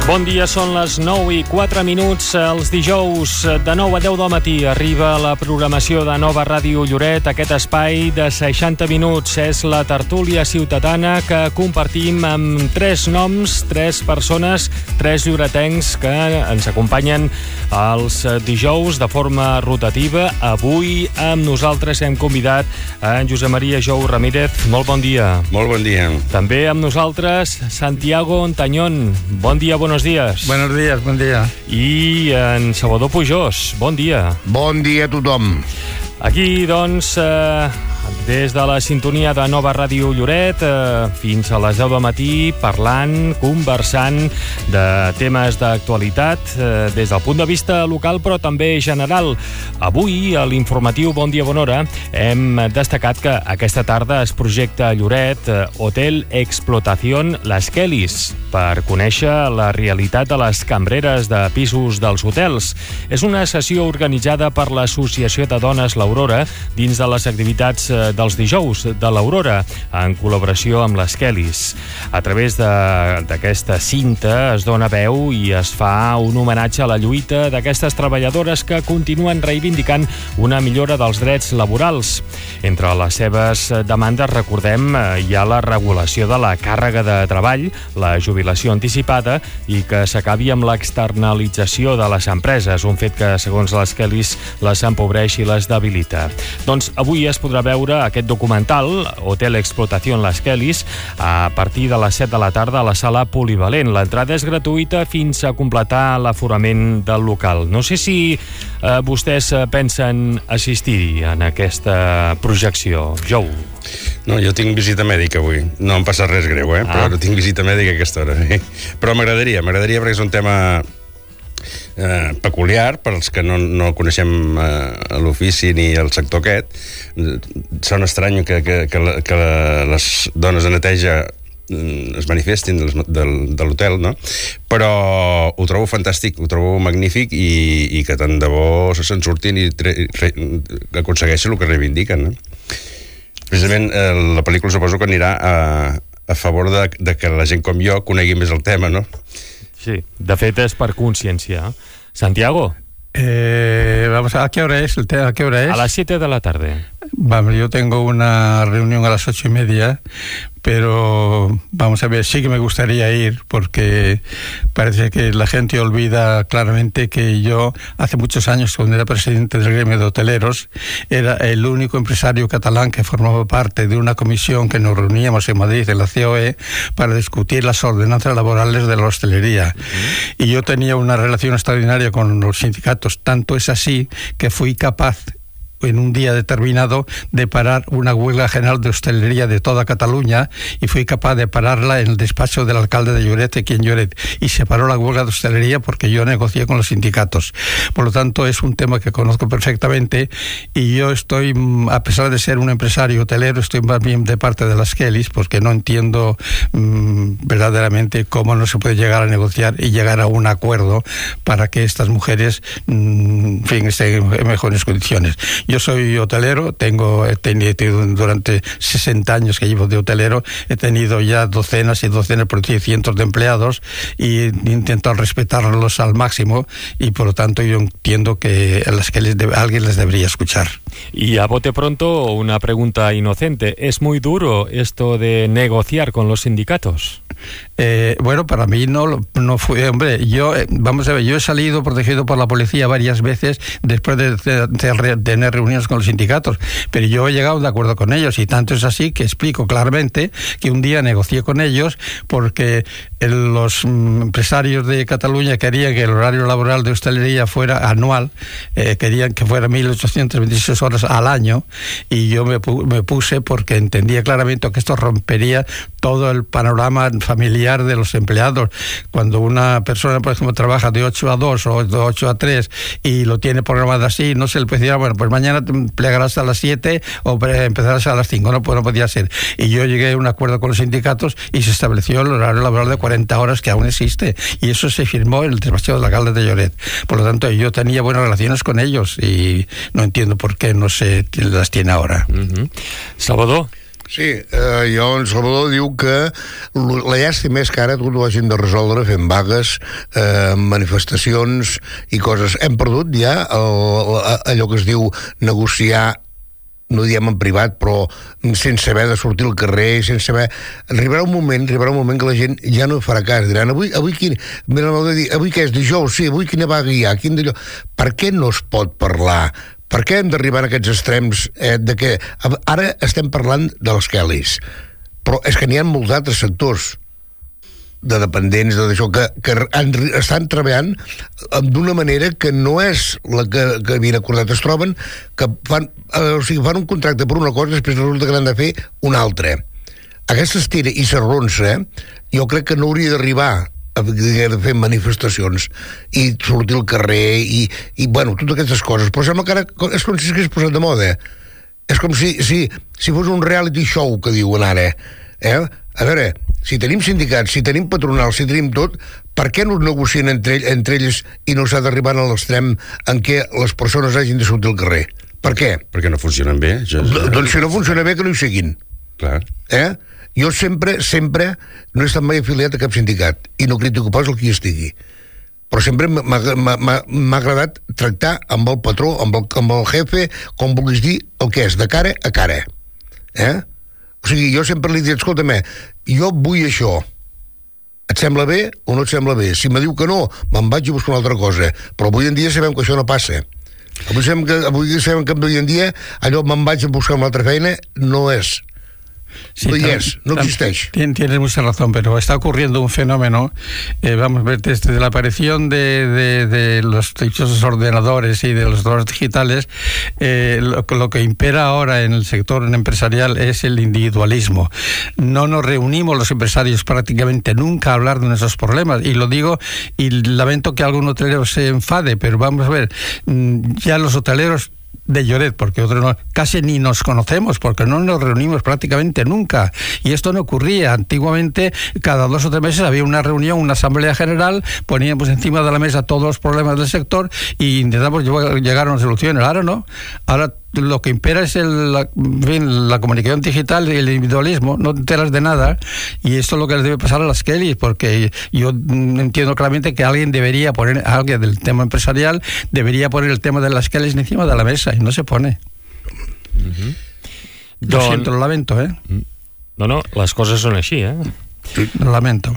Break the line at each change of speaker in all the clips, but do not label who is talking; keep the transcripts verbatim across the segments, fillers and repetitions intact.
Bon dia, són les nou i quatre minuts. Els dijous de nou a deu del matí arriba la programació de Nova Ràdio Lloret. Aquest espai de seixanta minuts és la tertúlia ciutadana que compartim amb tres noms, tres persones, tres lloretencs que ens acompanyen els dijous de forma rotativa. Avui amb nosaltres hem convidat a en Josep Maria Jou Ramírez. Molt bon dia.
Molt bon dia.
També amb nosaltres Santiago Ontañón. Bon dia, buenos días.
Buenos días, bon dia.
I en Salvador Pujós. Bon dia.
Bon dia a tothom.
Aquí, doncs, eh, des de la sintonia de Nova Ràdio Lloret eh, fins a les deu del matí, parlant, conversant de temes d'actualitat eh, des del punt de vista local, però també general. Avui, a l'informatiu Bon Dia, Bona Hora, hem destacat que aquesta tarda es projecta a Lloret eh, Hotel Explotación Las Kellys, per conèixer la realitat de les cambreres de pisos dels hotels. És una sessió organitzada per l'Associació de Dones L'Aurora dins de les activitats dels dijous de l'Aurora, en col·laboració amb les Kellys. A través d'aquesta cinta es dona veu i es fa un homenatge a la lluita d'aquestes treballadores que continuen reivindicant una millora dels drets laborals. Entre les seves demandes, recordem, hi ha la regulació de la càrrega de treball, la jubilació anticipada i que s'acabi amb l'externalització de les empreses, un fet que, segons les Kellys, les empobreix i les debilita. Doncs avui es podrà veure aquest documental, Hotel Explotación Las Kellys, a partir de les set de la tarda a la sala Polivalent. L'entrada és gratuïta fins a completar l'aforament del local. No sé si eh, vostès pensen assistir en aquesta projecció. Jou.
No, jo tinc visita mèdica avui. No em passa res greu, eh? Ah. Però tinc visita mèdica a aquesta hora. Eh? Però m'agradaria, m'agradaria perquè és un tema Eh, peculiar, per als que no, no coneixem eh, l'ofici ni el sector aquest. Sona estrany que, que, que, la, que les dones de neteja es manifestin del, del, de l'hotel, no? Però ho trobo fantàstic, ho trobo magnífic i, i que tant de bo se'n surtin i tre, re, aconsegueixen el que reivindiquen, no? Precisament eh, la pel·lícula suposo que anirà a, a favor de, de que la gent com jo conegui més el tema, no?
Sí, de fet és per conscienciar. Santiago.
Eh, vamos a, ¿a qué hora es? ¿A qué hora es?
A las siete de la tarde.
Vamos, yo tengo una reunión a las ocho y media, pero vamos a ver, sí que me gustaría ir porque parece que la gente olvida claramente que yo hace muchos años, cuando era presidente del gremio de hoteleros, era el único empresario catalán que formaba parte de una comisión que nos reuníamos en Madrid, en la C O E, para discutir las ordenanzas laborales de la hostelería. Uh-huh. Y yo tenía una relación extraordinaria con los sindicatos, tanto es así que fui capaz en un día determinado de parar una huelga general de hostelería de toda Cataluña y fui capaz de pararla en el despacho del alcalde de Lloret, aquí en Lloret, y se paró la huelga de hostelería porque yo negocié con los sindicatos. Por lo tanto, es un tema que conozco perfectamente y yo estoy, a pesar de ser un empresario hotelero, estoy más bien de parte de las Kellys porque no entiendo mmm, verdaderamente cómo no se puede llegar a negociar y llegar a un acuerdo para que estas mujeres mmm, en fin, estén en mejores condiciones. Yo soy hotelero, tengo he tenido durante sesenta años que llevo de hotelero, he tenido ya docenas y docenas, por decir, cientos de empleados y intento respetarlos al máximo y por lo tanto yo entiendo que a las que les debe, alguien les debería escuchar.
Y a bote pronto, una pregunta inocente. ¿Es muy duro esto de negociar con los sindicatos?
Eh, bueno, para mí no, no fue, hombre, yo, eh, vamos a ver, yo he salido protegido por la policía varias veces después de, de, de, de tener reuniones con los sindicatos, pero yo he llegado de acuerdo con ellos y tanto es así que explico claramente que un día negocié con ellos porque el, los mm, empresarios de Cataluña querían que el horario laboral de hostelería fuera anual, eh, querían que fuera mil ochocientas veintiséis horas al año y yo me, pu- me puse porque entendía claramente que esto rompería todo el panorama familiar de los empleados. Cuando una persona, por ejemplo, trabaja de ocho a dos o de ocho a tres y lo tiene programado así, no se le puede decir, bueno, pues mañana te plegarás a las siete o empezarás a las cinco, no, pues no podía ser. Y yo llegué a un acuerdo con los sindicatos y se estableció el horario laboral de cuarenta horas que aún existe y eso se firmó en el despacho del alcalde de Lloret. Por lo tanto, yo tenía buenas relaciones con ellos y no entiendo por qué no se las tiene ahora.
Uh-huh. Salvador.
Sí, eh, jo, en Salvador diu que la llàstima és que ara tot ho hagin de resoldre fent vagues, eh, manifestacions i coses. Hem perdut ja el, allò que es diu negociar, no diem en privat, però sense haver de sortir al carrer, sense haver... Arribarà un moment, arribarà un moment que la gent ja no farà cas, diran, avui, avui, quin... Mira, dir, avui què és, dijous? Sí, avui quina vaga hi ha? Quin d'allò? Per què no es pot parlar? Per què hem d'arribar a aquests extrems eh, de que ara estem parlant de les Kellys, però és que n'hi ha molts altres sectors de dependents d'això que, que han, estan treballant d'una manera que no és la que, que havien acordat. Es troben que fan, eh, o sigui, fan un contracte per una cosa i després resulta que l'han de fer una altra. Aquesta estira i s'arronsa, eh, jo crec que no hauria d'arribar de fer manifestacions i sortir al carrer i, i bueno, totes aquestes coses, però sembla que ara és com si s'hagués posat de moda, és com si, si, si fos un reality show que diuen ara, eh? A veure, si tenim sindicats, si tenim patronals, si tenim tot, per què no es negocien entre, entre ells i no s'ha d'arribar a l'extrem en què les persones hagin de sortir al carrer? Per què?
Perquè no funcionen bé. Ja...
Doncs si no funciona bé, que no hi siguin.
Clar.
Eh? Jo sempre, sempre no he estat mai afiliat a cap sindicat i no critico pas el qui estigui, però sempre m'ha agradat tractar amb el patró, amb el, amb el jefe, com vulguis dir, el que és, de cara a cara, eh? O sigui, jo sempre li dic, escolta'm, jo vull això, et sembla bé o no et sembla bé? Si me diu que no, me'n vaig i busco una altra cosa, però avui en dia sabem que això no passa. Avui sabem que, avui sabem que avui en dia allò me'n vaig a buscar una altra feina no és. Sí, no, yes, no existe.
Tienes mucha razón, pero está ocurriendo un fenómeno, eh, vamos a ver, desde la aparición de, de, de los dichosos ordenadores y de los ordenadores digitales, eh, lo, lo que impera ahora en el sector empresarial es el individualismo. No nos reunimos los empresarios prácticamente nunca a hablar de nuestros problemas, y lo digo, y lamento que algún hotelero se enfade, pero vamos a ver, ya los hoteleros de Lloret, porque otros no, casi ni nos conocemos, porque no nos reunimos prácticamente nunca, y esto no ocurría. Antiguamente, cada dos o tres meses había una reunión, una asamblea general, poníamos encima de la mesa todos los problemas del sector y intentamos llegar a una solución. Ahora no, ahora lo que impera es el, la, en fin, la comunicación digital y el individualismo, no te enteras de nada, y esto es lo que les debe pasar a las Kellys, porque yo entiendo claramente que alguien debería poner, alguien del tema empresarial debería poner el tema de las Kellys encima de la mesa, y no se pone.
Uh-huh.
Lo Don... siento, lo lamento, eh?
No, no, les coses són així, eh?
Lo lamento.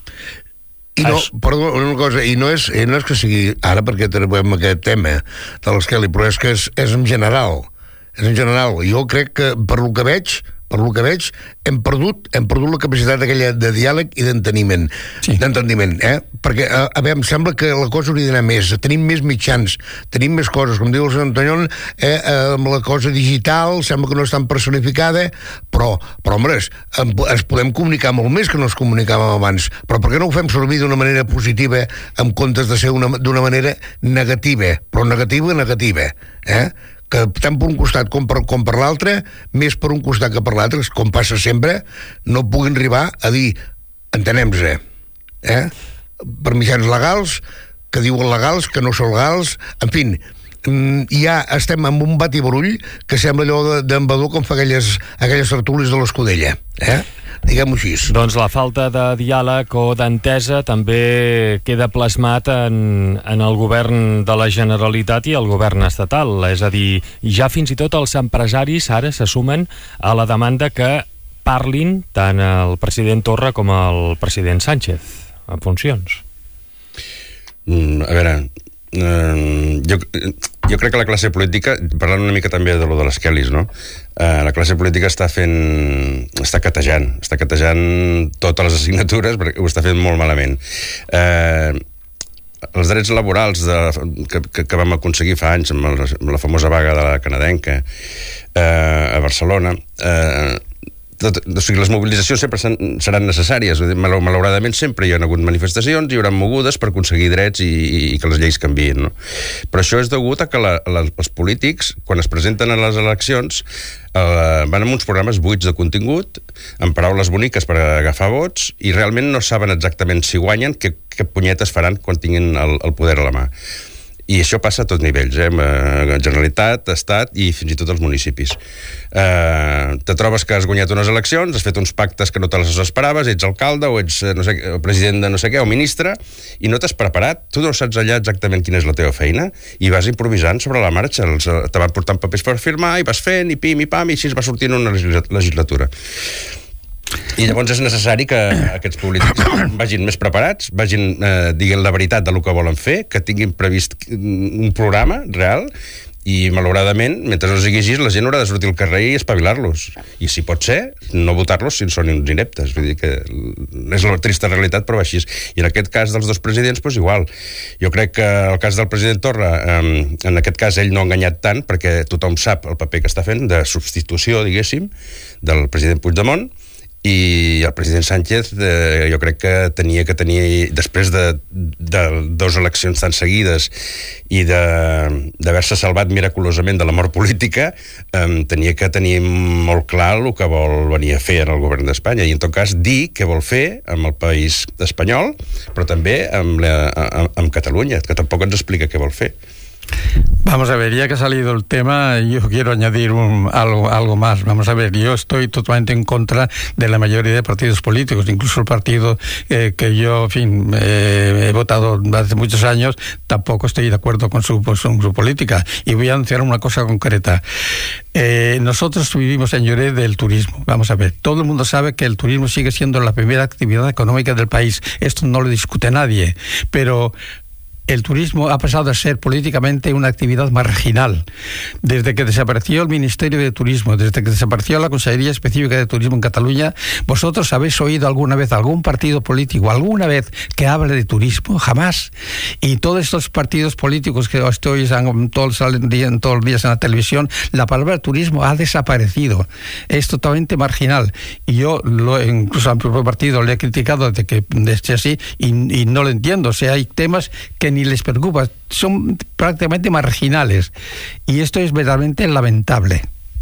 I no, perdó, una cosa, i no és, no és que sigui ara perquè trobem aquest tema de les Kelly, però és que és, és en general, és en general. Jo crec que per lo que veig, per lo que veig, hem perdut, hem perdut la capacitat aquella de diàleg i d'enteniment, sí. d'entendiment, eh? Perquè, a, a veure, em sembla que la cosa hauria d'anar més, tenim més mitjans, tenim més coses, com diu el senyor Antonion, eh, amb la cosa digital, sembla que no és tan personificada, però, però home, es, es podem comunicar molt més que no es comunicàvem abans, però per què no ho fem servir d'una manera positiva en comptes de ser d'una manera negativa, però negativa, negativa, eh? Que tant per un costat com per, com per l'altre, més per un costat que per l'altre, com passa sempre, no puguin arribar a dir, entenem-se, eh? Per mitjans legals, que diuen legals, que no són legals, en fi, ja estem amb un bat i barull que sembla allò d'en Badó com fa aquelles, aquelles tertúlies de l'Escudella, eh? Diguem-ho així.
Doncs la falta de diàleg o d'entesa també queda plasmat en, en el govern de la Generalitat i el govern estatal. És a dir, ja fins i tot els empresaris ara se sumen a la demanda que parlin tant el president Torra com el president Sánchez en funcions.
Mm, a veure, eh, jo, jo crec que la classe política, parlant una mica també de lo de les Kellys, no? Eh, la classe política està fent, està catejant, està catejant totes les assignatures perquè ho està fent molt malament. Eh, els drets laborals de, que, que, que vam aconseguir fa anys amb, el, amb la famosa vaga de la canadenca eh, a Barcelona, eh, tot, o sigui, les mobilitzacions sempre seran necessàries. Malauradament sempre hi ha hagut manifestacions, hi haurà mogudes per aconseguir drets i, i que les lleis canviïn, no? Però això és degut a que la, la, els polítics, quan es presenten a les eleccions, eh, van amb uns programes buits de contingut, amb paraules boniques per agafar vots, i realment no saben exactament si guanyen, què, què punyetes faran quan tinguin el, el poder a la mà. I això passa a tots nivells, eh? Generalitat, Estat i fins i tot els municipis. Eh, te trobes que has guanyat unes eleccions, has fet uns pactes que no te les esperaves, ets alcalde o ets no sé, president de no sé què o ministre, i no t'has preparat, tu no saps allà exactament quina és la teva feina, i vas improvisant sobre la marxa. Els, te van portant papers per firmar, i vas fent, i pim, i pam, i així es va sortint una legislatura. I llavors és necessari que aquests polítics vagin més preparats, vagin eh, diguent la veritat del que volen fer, que tinguin previst un programa real, i malauradament, mentre no sigui així, la gent haurà de sortir al carrer i espavilar-los. I si pot ser, no votar-los si són uns ineptes. Vull dir que és la trista realitat, però així és. I en aquest cas dels dos presidents, doncs igual. Jo crec que el cas del president Torra, eh, en aquest cas ell no ha enganyat tant, perquè tothom sap el paper que està fent de substitució, diguéssim, del president Puigdemont, i el president Sánchez eh, jo crec que tenia que tenir, després de, de dues eleccions tan seguides i d'haver-se salvat miraculosament de la mort política, eh, tenia que tenir molt clar el que vol venir a fer en el govern d'Espanya, i en tot cas dir què vol fer amb el país espanyol, però també amb, la, amb, amb Catalunya, que tampoc ens explica què vol fer.
Vamos a ver, ya que ha salido el tema, yo quiero añadir un, algo, algo más. Vamos a ver, yo estoy totalmente en contra de la mayoría de partidos políticos, incluso el partido eh, que yo, en fin, eh, he votado hace muchos años, tampoco estoy de acuerdo con su, con su política. Y voy a anunciar una cosa concreta. Eh, nosotros vivimos en Lloret del turismo. Vamos a ver, todo el mundo sabe que el turismo sigue siendo la primera actividad económica del país. Esto no lo discute nadie, pero el turismo ha pasado a ser políticamente una actividad marginal. Desde que desapareció el Ministerio de Turismo, desde que desapareció la Consejería Específica de Turismo en Cataluña, ¿vosotros habéis oído alguna vez algún partido político, alguna vez que hable de turismo? Jamás. Y todos estos partidos políticos que hoy todos salen todos los días en la televisión, la palabra turismo ha desaparecido. Es totalmente marginal. Y yo, lo, incluso al propio partido, le he criticado de que esté así y, y no lo entiendo. O sea, hay temas que ni les preocupa, son prácticamente marginales, y esto es verdaderamente lamentable.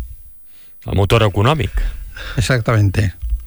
El motor econòmic.
Exactamente.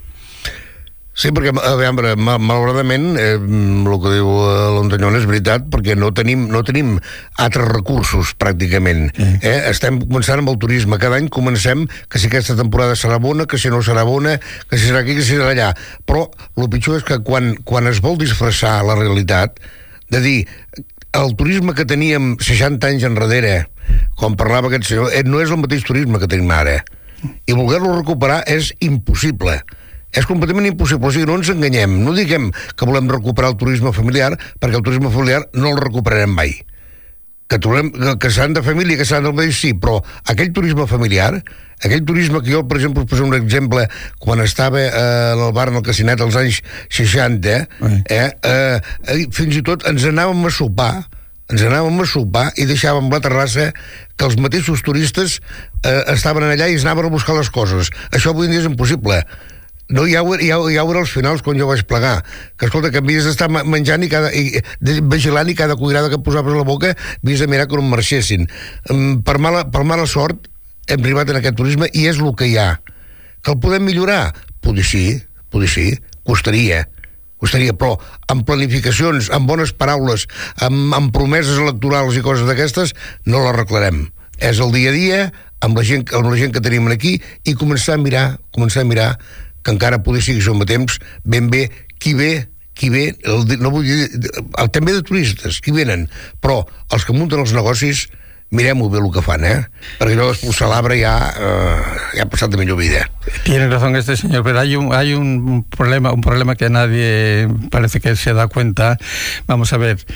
Sí, perquè, a veure, malauradament, eh, el que diu l'Ontanyon és veritat, perquè no tenim, no tenim altres recursos, pràcticament. Mm. Eh? Estem començant amb el turisme. Cada any comencem que si aquesta temporada serà bona, que si no serà bona, que si serà aquí, que si serà allà. Però el pitjor és que quan, quan es vol disfressar la realitat, de dir, el turisme que teníem seixanta anys enrere, com parlava aquest senyor, no és el mateix turisme que tenim ara. I voler-lo recuperar és impossible. És completament impossible. O sigui, no ens enganyem. No diguem que volem recuperar el turisme familiar, perquè el turisme familiar no el recuperarem mai. Que, trobem, que seran de família, que seran del mateix, sí, però aquell turisme familiar, aquell turisme que jo, per exemple, us poso un exemple, quan estava eh, al bar del Casinet als anys seixanta, eh, eh, fins i tot ens anàvem a sopar, ens anàvem a sopar i deixàvem la terrassa que els mateixos turistes eh, estaven allà i es anaven a buscar les coses. Això avui en dia és impossible. No, ja ho, ja, ja ho era als finals quan jo vaig plegar, que escolta, que havies d'estar menjant i, cada, i vigilant, i cada cuirada que posaves a la boca havies de mirar que no em marxessin. Per mala, per mala sort hem arribat en aquest turisme i és el que hi ha. Que el podem millorar? Poder sí, poder sí, costaria costaria, però amb planificacions, amb bones paraules, amb, amb promeses electorals i coses d'aquestes, no l'arreglarem. És el dia a dia, amb la gent, amb la gent que tenim aquí, i començar a mirar, començar a mirar que encara poder sigui som a temps, ben bé, qui ve, qui ve, el, no vull dir, el, també de turistes, qui venen, però els que munten els negocis, mirem-ho bé el que fan, eh? Perquè allò d'expulsar l'arbre ja, eh, ja ha passat de millor vida.
Tiene razón este señor, pero hay un, hay un problema, un problema que nadie parece que se da cuenta. Vamos a ver.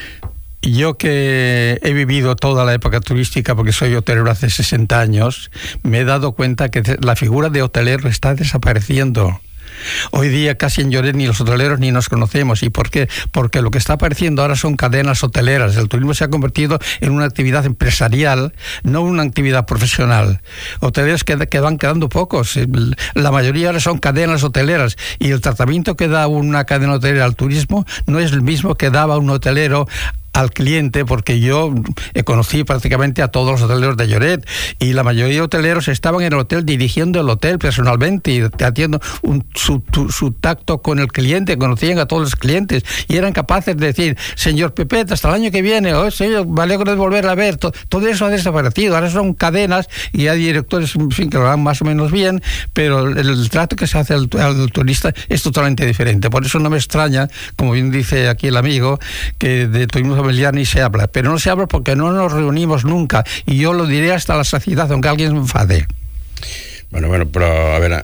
Yo que he vivido toda la época turística, porque soy hotelero hace sesenta años, me he dado cuenta que la figura de hotelero está desapareciendo. Hoy día casi en Lloret ni los hoteleros ni nos conocemos. ¿Y por qué? Porque lo que está apareciendo ahora son cadenas hoteleras. El turismo se ha convertido en una actividad empresarial, no una actividad profesional. Hoteleros que, que van quedando pocos. La mayoría ahora son cadenas hoteleras, y el tratamiento que da una cadena hotelera al turismo no es el mismo que daba un hotelero al cliente, porque yo conocí prácticamente a todos los hoteleros de Lloret, y la mayoría de hoteleros estaban en el hotel dirigiendo el hotel personalmente y haciendo un, su, tu, su tacto con el cliente, conocían a todos los clientes y eran capaces de decir, señor Pepet, hasta el año que viene, oh, señor, me alegro de volver a ver. Todo, todo eso ha desaparecido, ahora son cadenas y hay directores, en fin, que lo dan más o menos bien, pero el, el trato que se hace al, al turista es totalmente diferente. Por eso no me extraña, como bien dice aquí el amigo, que de turismo familiar ni se habla, pero no se habla porque no nos reunimos nunca, y yo lo diré hasta la saciedad, aunque alguien me enfade.
Bueno, bueno, però a veure,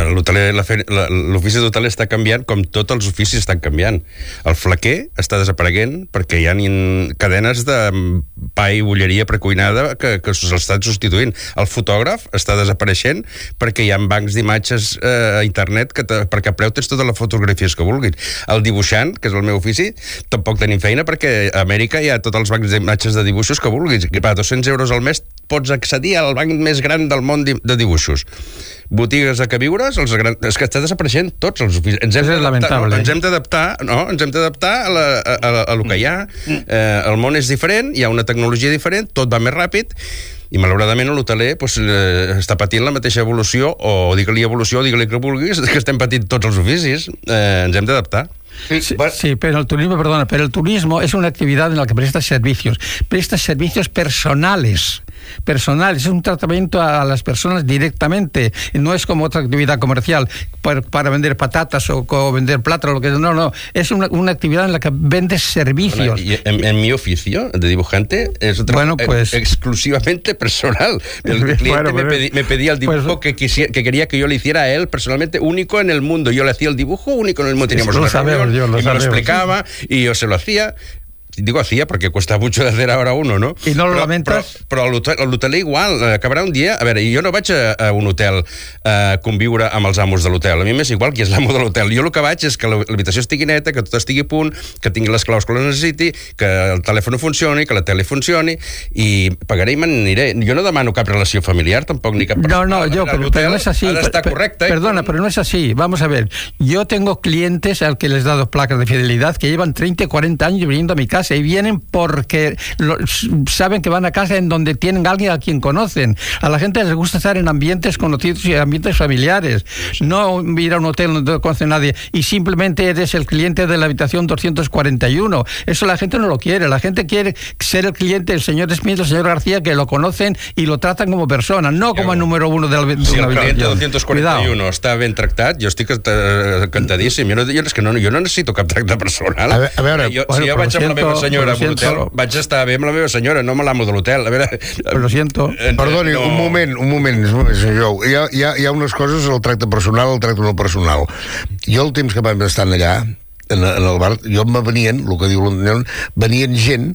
l'ofici d'hoteler està canviant com tots els oficis estan canviant. El flequer està desapareguent perquè hi ha cadenes de pa i bolleria precuinada que, que s'estan substituint. El fotògraf està desapareixent perquè hi ha bancs d'imatges eh, a internet que te, perquè a preu tens totes les fotografies que vulguis. El dibuixant, que és el meu ofici, tampoc tenim feina perquè a Amèrica hi ha tots els bancs d'imatges de dibuixos que vulguis. Per dos-cents euros al mes pots accedir al banc més gran del món de dibuixos. Botigues a queviures, els gran... és que està desapareixent tots els oficis. Ens hem d'adaptar, no? ens hem d'adaptar, no? ens hem d'adaptar a, la, a, a, a lo que hi ha. Eh, el món és diferent, hi ha una tecnologia diferent, tot va més ràpid, i malauradament l'hoteler pues, eh, està patint la mateixa evolució, o digue-li evolució, o digue-li que vulguis, que estem patint tots els oficis. Eh, ens hem d'adaptar.
Sí, sí, pero el turismo, perdona, pero el turismo es una actividad en la que prestas servicios, prestas servicios personales, personales, es un tratamiento a las personas directamente, no es como otra actividad comercial para, para vender patatas o, o vender plátano, lo que no, no, es una, una actividad en la que vendes servicios.
Bueno, y en, en mi oficio de dibujante es otra, bueno, pues, exclusivamente personal. El cliente bueno, me, pedí, me pedía el dibujo pues, que, quisiera, que quería que yo le hiciera a él personalmente, único en el mundo. Yo le hacía el dibujo único en el mundo. Teníamos una reunión, yo, lo y me lo explicaba, sí. Y yo se lo hacía. Digo hacía porque cuesta mucho de hacer ahora uno, no?
I no lo lamentes?
Però, però l'hoteler igual, acabarà un dia... A veure, jo no vaig a, a un hotel a conviure amb els amos de l'hotel. A mi m'és igual qui és l'amo de l'hotel. Jo el que vaig és que l'habitació estigui neta, que tot estigui a punt, que tingui les claus que les necessiti, que el telèfon funcioni, que la tele funcioni, i pagaré i me n'aniré. Jo no demano cap relació familiar, tampoc, ni cap...
No, no, yo, pero, pero no es así.
Ha d'estar correcte.
Perdona, pero no es así. Vamos a ver. Yo tengo clientes al que les he dado placas de fidelidad que llevan treinta y cuarenta años viniendo a mi casa y vienen porque lo, saben que van a casa en donde tienen a alguien a quien conocen. A la gente les gusta estar en ambientes conocidos y ambientes familiares, no ir a un hotel donde no conoce a nadie y simplemente eres el cliente de la habitación doscientos cuarenta y uno. Eso la gente no lo quiere. La gente quiere ser el cliente del señor Smith, el señor García, que lo conocen y lo tratan como persona, no como el número uno de la habitación.
Si el cliente doscientos cuarenta y uno està ben tractat, jo estic encantadíssim. Jo no, jo, és que no, jo no necessito cap tracte personal.
A veure, a veure
jo, bueno, si jo vaig amb la meva senyora a un hotel, vaig estar bé amb la meva senyora, no amb l'amo de l'hotel. A veure...
Però lo siento.
Perdoni, no. un moment, un moment, senyor. Hi ha, hi, ha, hi ha unes coses, el tracte personal, el tracte no personal. Jo el temps que vam estar allà, en, en el bar, jo me venien, el que diu l'Antonion, venien gent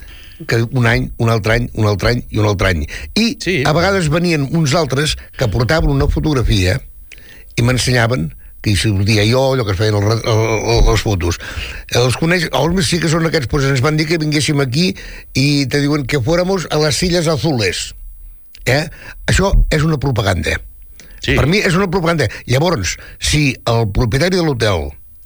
que un any, un altre any, un altre any i un altre any. I sí. A vegades venien uns altres que portaven una fotografia i m'ensenyaven que hi sortia jo, allò que es feien el, el, el, les fotos. Els coneix, els sí que són aquests, pues ens van dir que vinguéssim aquí i te diuen que fuéramos a les Illes Azules. Eh? Això és una propaganda. Sí. Per mi és una propaganda. Llavors, si el propietari de l'hotel,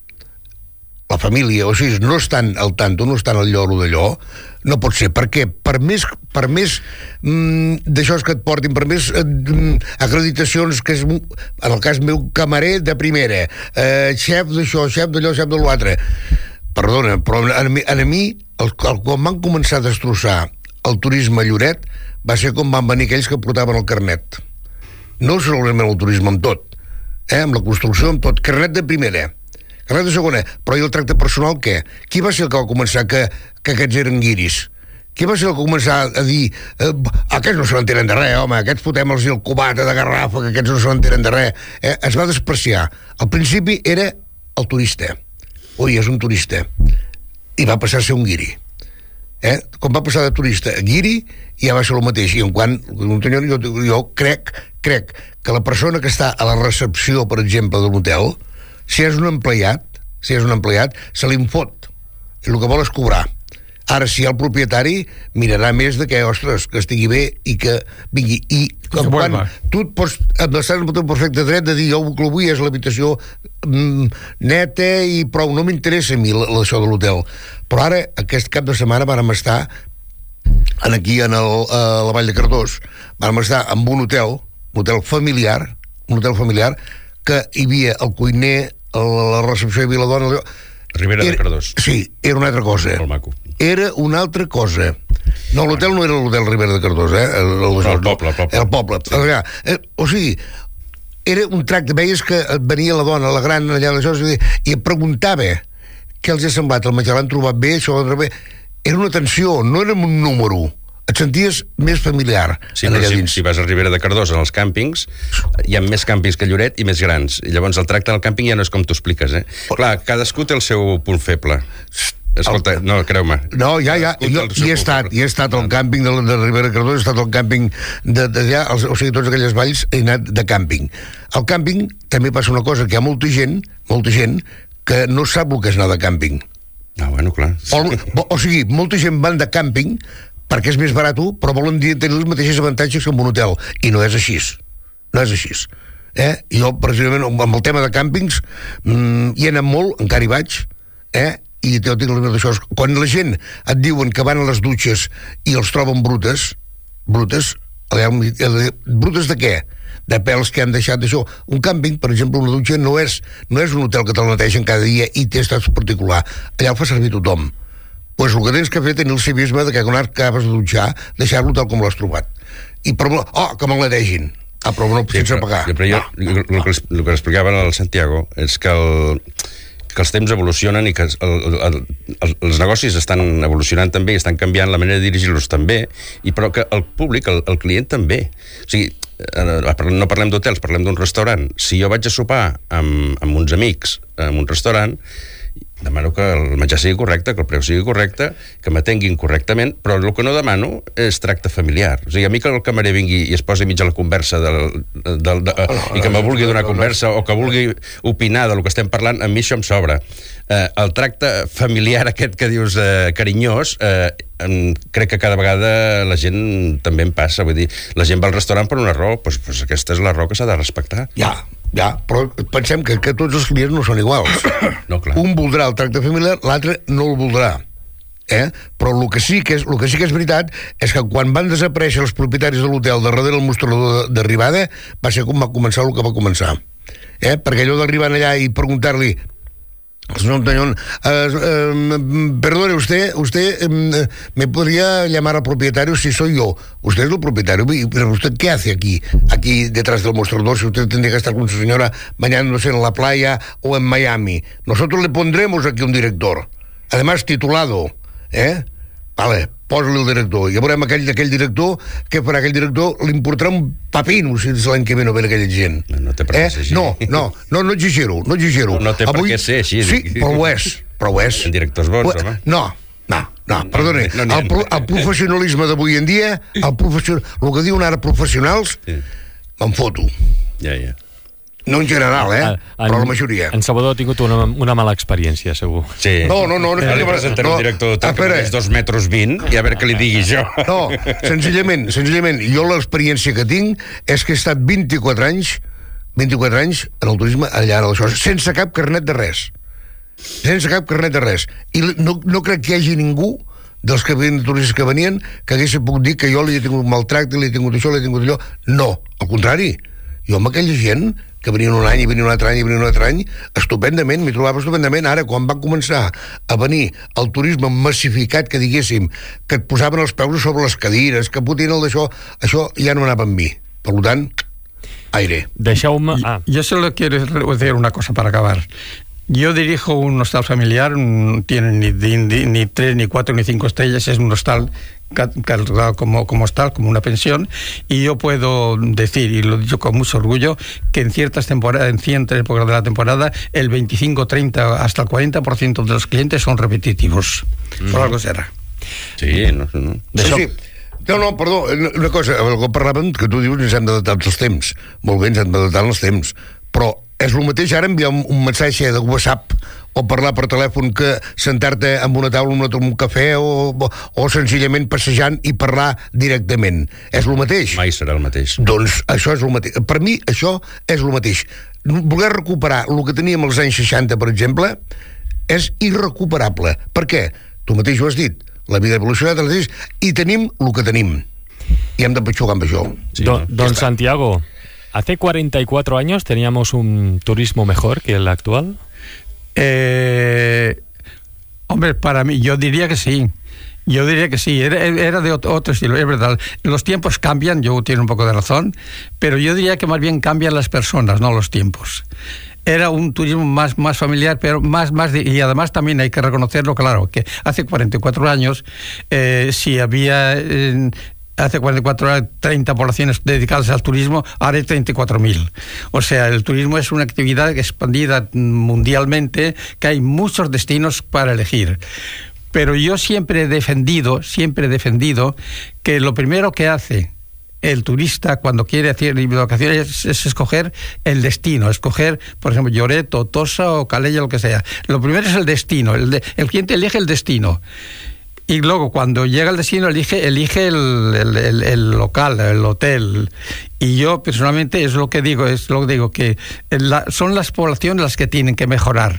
la família, o sigui, no estan al tanto, no estan al lloro d'allò, no pot ser. Per què? Per més, per més mm, d'això que et portin, per més eh, acreditacions, que és, en el cas meu, camarer de primera, eh, xef d'això, xef d'allò, xef de l'altre. Perdona, però a mi, a mi el, el, quan van començar a destrossar el turisme a Lloret, va ser com van venir aquells que portaven el carnet. No solament el turisme, amb tot. Eh? Amb la construcció, amb tot. Carnet de primera. Carnet de segona, però i el tracte personal què? Qui va ser el que va començar que, que aquests eren guiris? Qui va ser el que va començar a dir eh, aquests no se n'entenen de res, home, aquests fotem-los el cubata de garrafa, que aquests no se n'entenen de res. Eh? Es va despreciar. Al principi era el turista. Ui, és un turista. I va passar a ser un guiri. Eh? Quan va passar de turista a guiri, ja va ser el mateix. I en quant, jo, jo crec, crec que la persona que està a la recepció, per exemple, de l'hotel, si és un empleat, si és un empleat, se li fot. I el que vol és cobrar. Ara, si hi ha el propietari, mirarà més de que, ostres, que estigui bé i que vingui. I quan, quan tu et pots, estàs en el perfecte dret de dir, jo el que vull és l'habitació mm, neta i prou, no m'interessa a mi això de l'hotel. Però ara, aquest cap de setmana vàrem estar aquí en el, a la Vall de Cardós, vàrem estar en un hotel, un hotel familiar, un hotel familiar, que hi havia el cuiner, la recepció de Viladona...
Ribera de Cardós.
Sí, era una altra cosa.
Molt maco.
Era una altra cosa. No, l'hotel no era l'hotel Ribera de Cardós, eh? El, el,
el, el poble, el poble.
El poble. Sí. O, eh, o sigui, era un tracte, veies que venia la dona, la gran, allà, això, i et preguntava què els ha semblat, el menjar l'han trobat bé, això l'han trobat bé. Era una atenció, no era un número. Et senties més familiar.
Sí, però si, si vas a Ribera de Cardós, en els càmpings, hi ha més càmpings que Lloret i més grans. I llavors el tracte del càmping ja no és com t'ho expliques, eh? Clar, cadascú té el seu punt feble. Escolta, no, creu-me.
No, ja, ja, jo hi he estat, hi he estat al càmping de, de Ribera de Cardós, he estat al càmping d'allà, o sigui, tots aquelles valls he anat de càmping. Al càmping també passa una cosa, que hi ha molta gent, molta gent, que no sap el que és anar de càmping.
Ah, bueno, clar.
O, o sigui, molta gent van de càmping perquè és més barat, però volen dir, tenir els mateixos avantatges que en un hotel, i no és així. No és així. Eh? Jo, precisament, amb el tema de càmpings, mmm, hi he anat molt, encara hi vaig, eh? I jo tinc d'això. Quan la gent et diuen que van a les dutxes i els troben brutes, brutes, brutes de què? De pèls que han deixat d'això. Un càmping, per exemple, una dutxa no és, no és un hotel que te'l neteixen cada dia i té estat particular. Allà ho fa servir tothom. Pues el que tens que fer tenir el civisme de que quan acabes de dutxar, deixar-lo tal com l'has trobat. I per... Oh, que me'l netegin. Ah, però no, sí, sense
però,
pagar.
Però jo, no, el, que, el que explicava al Santiago és que, el, que els temps evolucionen i que el, el, el, els negocis estan evolucionant també i estan canviant la manera de dirigir-los també, i però que el públic, el, el client també. O sigui, no parlem d'hotels, parlem d'un restaurant. Si jo vaig a sopar amb, amb uns amics en un restaurant, demano que el menjar sigui correcte, que el preu sigui correcte, que m'atenguin correctament, però el que no demano és tracte familiar. O sigui, a mi que el camarer vingui i es posi mig a la conversa del, del, de, uh, i que me vulgui donar conversa o que vulgui opinar del que estem parlant, a mi això em sobra. Eh, el tracte familiar aquest que dius eh, carinyós, eh, crec que cada vegada la gent també en passa. Vull dir, la gent va al restaurant per una raó, doncs, doncs aquesta és la raó que s'ha de respectar.
Ja, ja, però pensem que, que tots els clients no són iguals.
No, clar.
Un voldrà el tracte familiar, l'altre no el voldrà. Eh? Però el que, sí que és, el que sí que és veritat és que quan van desaparèixer els propietaris de l'hotel de darrere el mostrador d'arribada, va ser com va començar el que va començar. Eh? Perquè allò d'arribar allà i preguntar-li, señor Tañón, eh, eh, perdone, usted, usted eh, me podría llamar al propietario si soy yo. Usted es el propietario, pero ¿usted qué hace aquí? Aquí detrás del mostrador, si usted tendría que estar con su señora bañándose en la playa o en Miami. Nosotros le pondremos aquí un director, además titulado, ¿eh? Vale, posa-li el director. Ja veurem aquell, aquell director, què farà aquell director? Li importarà un papino si l'any que ve no ve aquella gent.
No té per què
eh?
ser així.
No, no, no, no exagero, no exagero.
No, no té
Avui...
per què ser així.
Sí, però ho és, però ho és.
En directors bons,
ho...
home.
No, no, no, perdoni. No, no, el, pro, el professionalisme d'avui en dia, el, profession... el que diuen ara professionals, sí. Me'n foto.
Ja, ja.
No en general, eh? En, però la majoria.
En Salvador ha tingut una, una mala experiència, segur.
Sí.
No, no, no. no
Ara li presentaré no, un director de que és dos metres vint i a veure què li digui jo.
No, senzillament, senzillament, jo l'experiència que tinc és que he estat vint-i-quatre anys, vint-i-quatre anys en el turisme allà a això, sense cap carnet de res. Sense cap carnet de res. I no, no crec que hi hagi ningú dels que venien, turistes que venien, que hagués pogut dir que jo li he tingut maltracte, li he tingut això, li he tingut allò. No, al contrari. Jo amb aquella gent que venien un any i venien un altre any i venien un altre any, estupendament, m'hi trobava estupendament. Ara, quan va començar a venir el turisme massificat, que diguéssim, que et posaven els peus sobre les cadires, que putien el d'això, això ja no anava amb mi. Per tant, aire.
Deixeu-me...
Ah. Yo solo quiero decir una cosa para acabar. Yo dirijo un hostal familiar, no tiene ni, ni, ni tres, ni cuatro, ni cinco estrellas, es un hostal catalogado como, como hostal, como una pensión, y yo puedo decir, y lo digo con mucho orgullo, que en ciertas temporadas, en ciertas épocas de la temporada, el veinticinco, treinta, hasta el cuarenta por ciento de los clientes son repetitivos. Mm. Por algo serà.
Sí, no, no.
Sí, sí. No, no, perdó, una cosa, el que parlàvem, que tu dius, ens hem d'adaptar als temps. Molt bé, ens hem d'adaptar als temps. Però És el mateix ara enviar un, un missatge de WhatsApp o parlar per telèfon que sentar-te amb una taula, amb un cafè o, o, o senzillament passejant i parlar directament. És el mateix?
Mai serà el mateix.
Doncs això és el mateix. Per mi això és el mateix. Voler recuperar el que teníem als anys seixanta, per exemple, és irrecuperable. Per què? Tu mateix ho has dit. La vida evolucionat i tenim el que tenim. I hem de petxugar amb això.
Sí, Do, don Santiago, ¿hace cuarenta y cuatro años teníamos un turismo mejor que el actual?
Eh, hombre, para mí, yo diría que sí. Yo diría que sí, era, era de otro, otro estilo, es verdad. Los tiempos cambian, yo tiene un poco de razón, pero yo diría que más bien cambian las personas, no los tiempos. Era un turismo más, más familiar, pero más, más de, y además también hay que reconocerlo, claro, que hace cuarenta y cuatro años, eh, si había... Eh, hace cuarenta y cuatro años, treinta poblaciones dedicadas al turismo, ahora hay treinta y cuatro mil. O sea, el turismo es una actividad expandida mundialmente, que hay muchos destinos para elegir. Pero yo siempre he defendido, siempre he defendido que lo primero que hace el turista cuando quiere hacer vacaciones es, es escoger el destino, escoger, por ejemplo, Lloret o Tossa o Calella, lo que sea. Lo primero es el destino, el, de, el cliente elige el destino. Y luego, cuando llega al destino, elige, elige el, el, el, el local, el hotel. Y yo, personalmente, es lo que digo, es lo que digo, que la, son las poblaciones las que tienen que mejorar.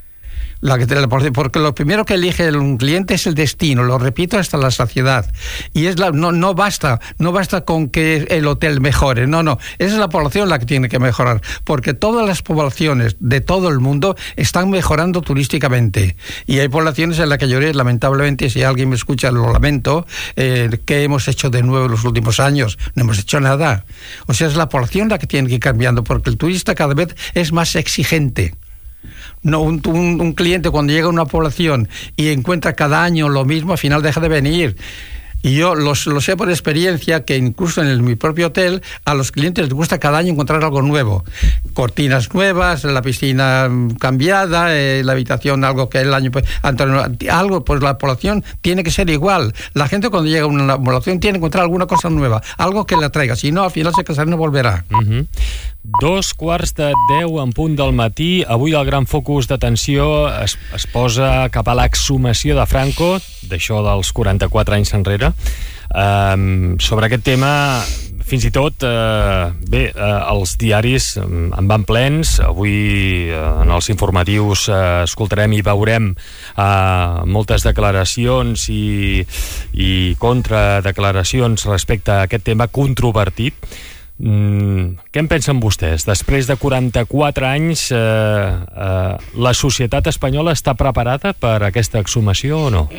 La que, porque lo primero que elige un cliente es el destino, lo repito hasta la saciedad. Y es la, no, no basta, no basta con que el hotel mejore, no, no, esa es la población la que tiene que mejorar, porque todas las poblaciones de todo el mundo están mejorando turísticamente. Y hay poblaciones en las que lloré, lamentablemente, si alguien me escucha, lo lamento, eh, ¿qué hemos hecho de nuevo en los últimos años? No hemos hecho nada. O sea, es la población la que tiene que ir cambiando, porque el turista cada vez es más exigente. No, un, un, un cliente cuando llega a una población y encuentra cada año lo mismo, al final deja de venir. Y yo lo, lo sé por experiencia, que incluso en el, mi propio hotel a los clientes les gusta cada año encontrar algo nuevo. Cortinas nuevas, la piscina cambiada, eh, la habitación, algo que el año anterior, algo, pues la población tiene que ser igual. La gente cuando llega a una población tiene que encontrar alguna cosa nueva, algo que la traiga, si no al final se casará y no volverá.
Uh-huh. Dos quarts de deu en punt del matí. Avui el gran focus d'atenció es, es posa cap a l'exhumació de Franco, d'això dels quaranta-quatre anys enrere. Um, sobre aquest tema, fins i tot, uh, bé, uh, els diaris um, en van plens. Avui uh, en els informatius uh, escoltarem i veurem uh, moltes declaracions i, i contradeclaracions respecte a aquest tema controvertit. Mm, què en pensen vostès? Després de quaranta-quatre anys, eh, eh, la societat espanyola està preparada per aquesta exhumació o no?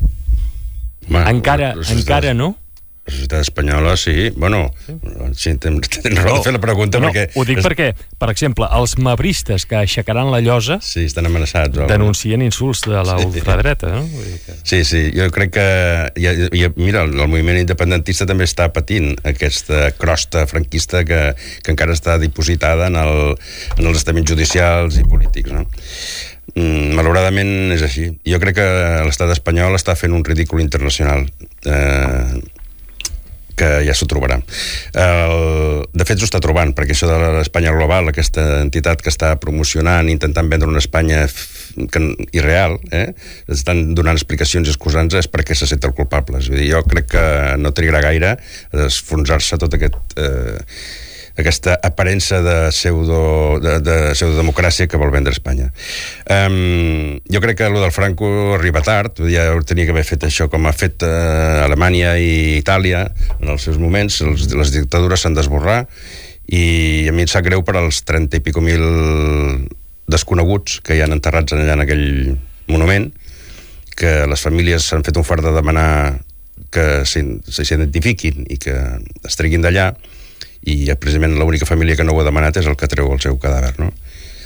Bueno,
encara, encara no?
La societat espanyola, sí. Bueno, sí, tens raó de fer la pregunta,
no,
perquè...
Ho dic és... perquè, per exemple, els mabristes que aixecaran la llosa
sí, estan amenaçats. O...
denuncien insults de la ultradreta, no? Que...
Sí, sí, jo crec que... Ja, ja, mira, el moviment independentista també està patint aquesta crosta franquista que, que encara està dipositada en, el, en els estaments judicials i polítics, no? Mm, malauradament és així. Jo crec que l'estat espanyol està fent un ridícul internacional. Eh... que ja s'ho trobarà. El, de fet, s'ho està trobant, perquè això de l'Espanya global, aquesta entitat que està promocionant, intentant vendre una Espanya que, irreal, eh? estan donant explicacions i excusant-se, és perquè se senten culpables. Vull dir, jo crec que no trigarà gaire a desfonsar-se tot aquest... Eh, aquesta aparença de, pseudo, de, de pseudodemocràcia que vol vendre Espanya. Um, jo crec que allò del Franco arriba tard, ja tenia que haver fet això com ha fet uh, Alemanya i Itàlia en els seus moments, els, les dictadures s'han d'esborrar, i a mi em sap greu per als trenta i pico mil desconeguts que hi han enterrats allà en aquell monument, que les famílies s'han fet un fart de demanar que s'identifiquin i que es treguin d'allà, i precisament l'única família que no ho ha demanat és el que treu el seu cadàver, no?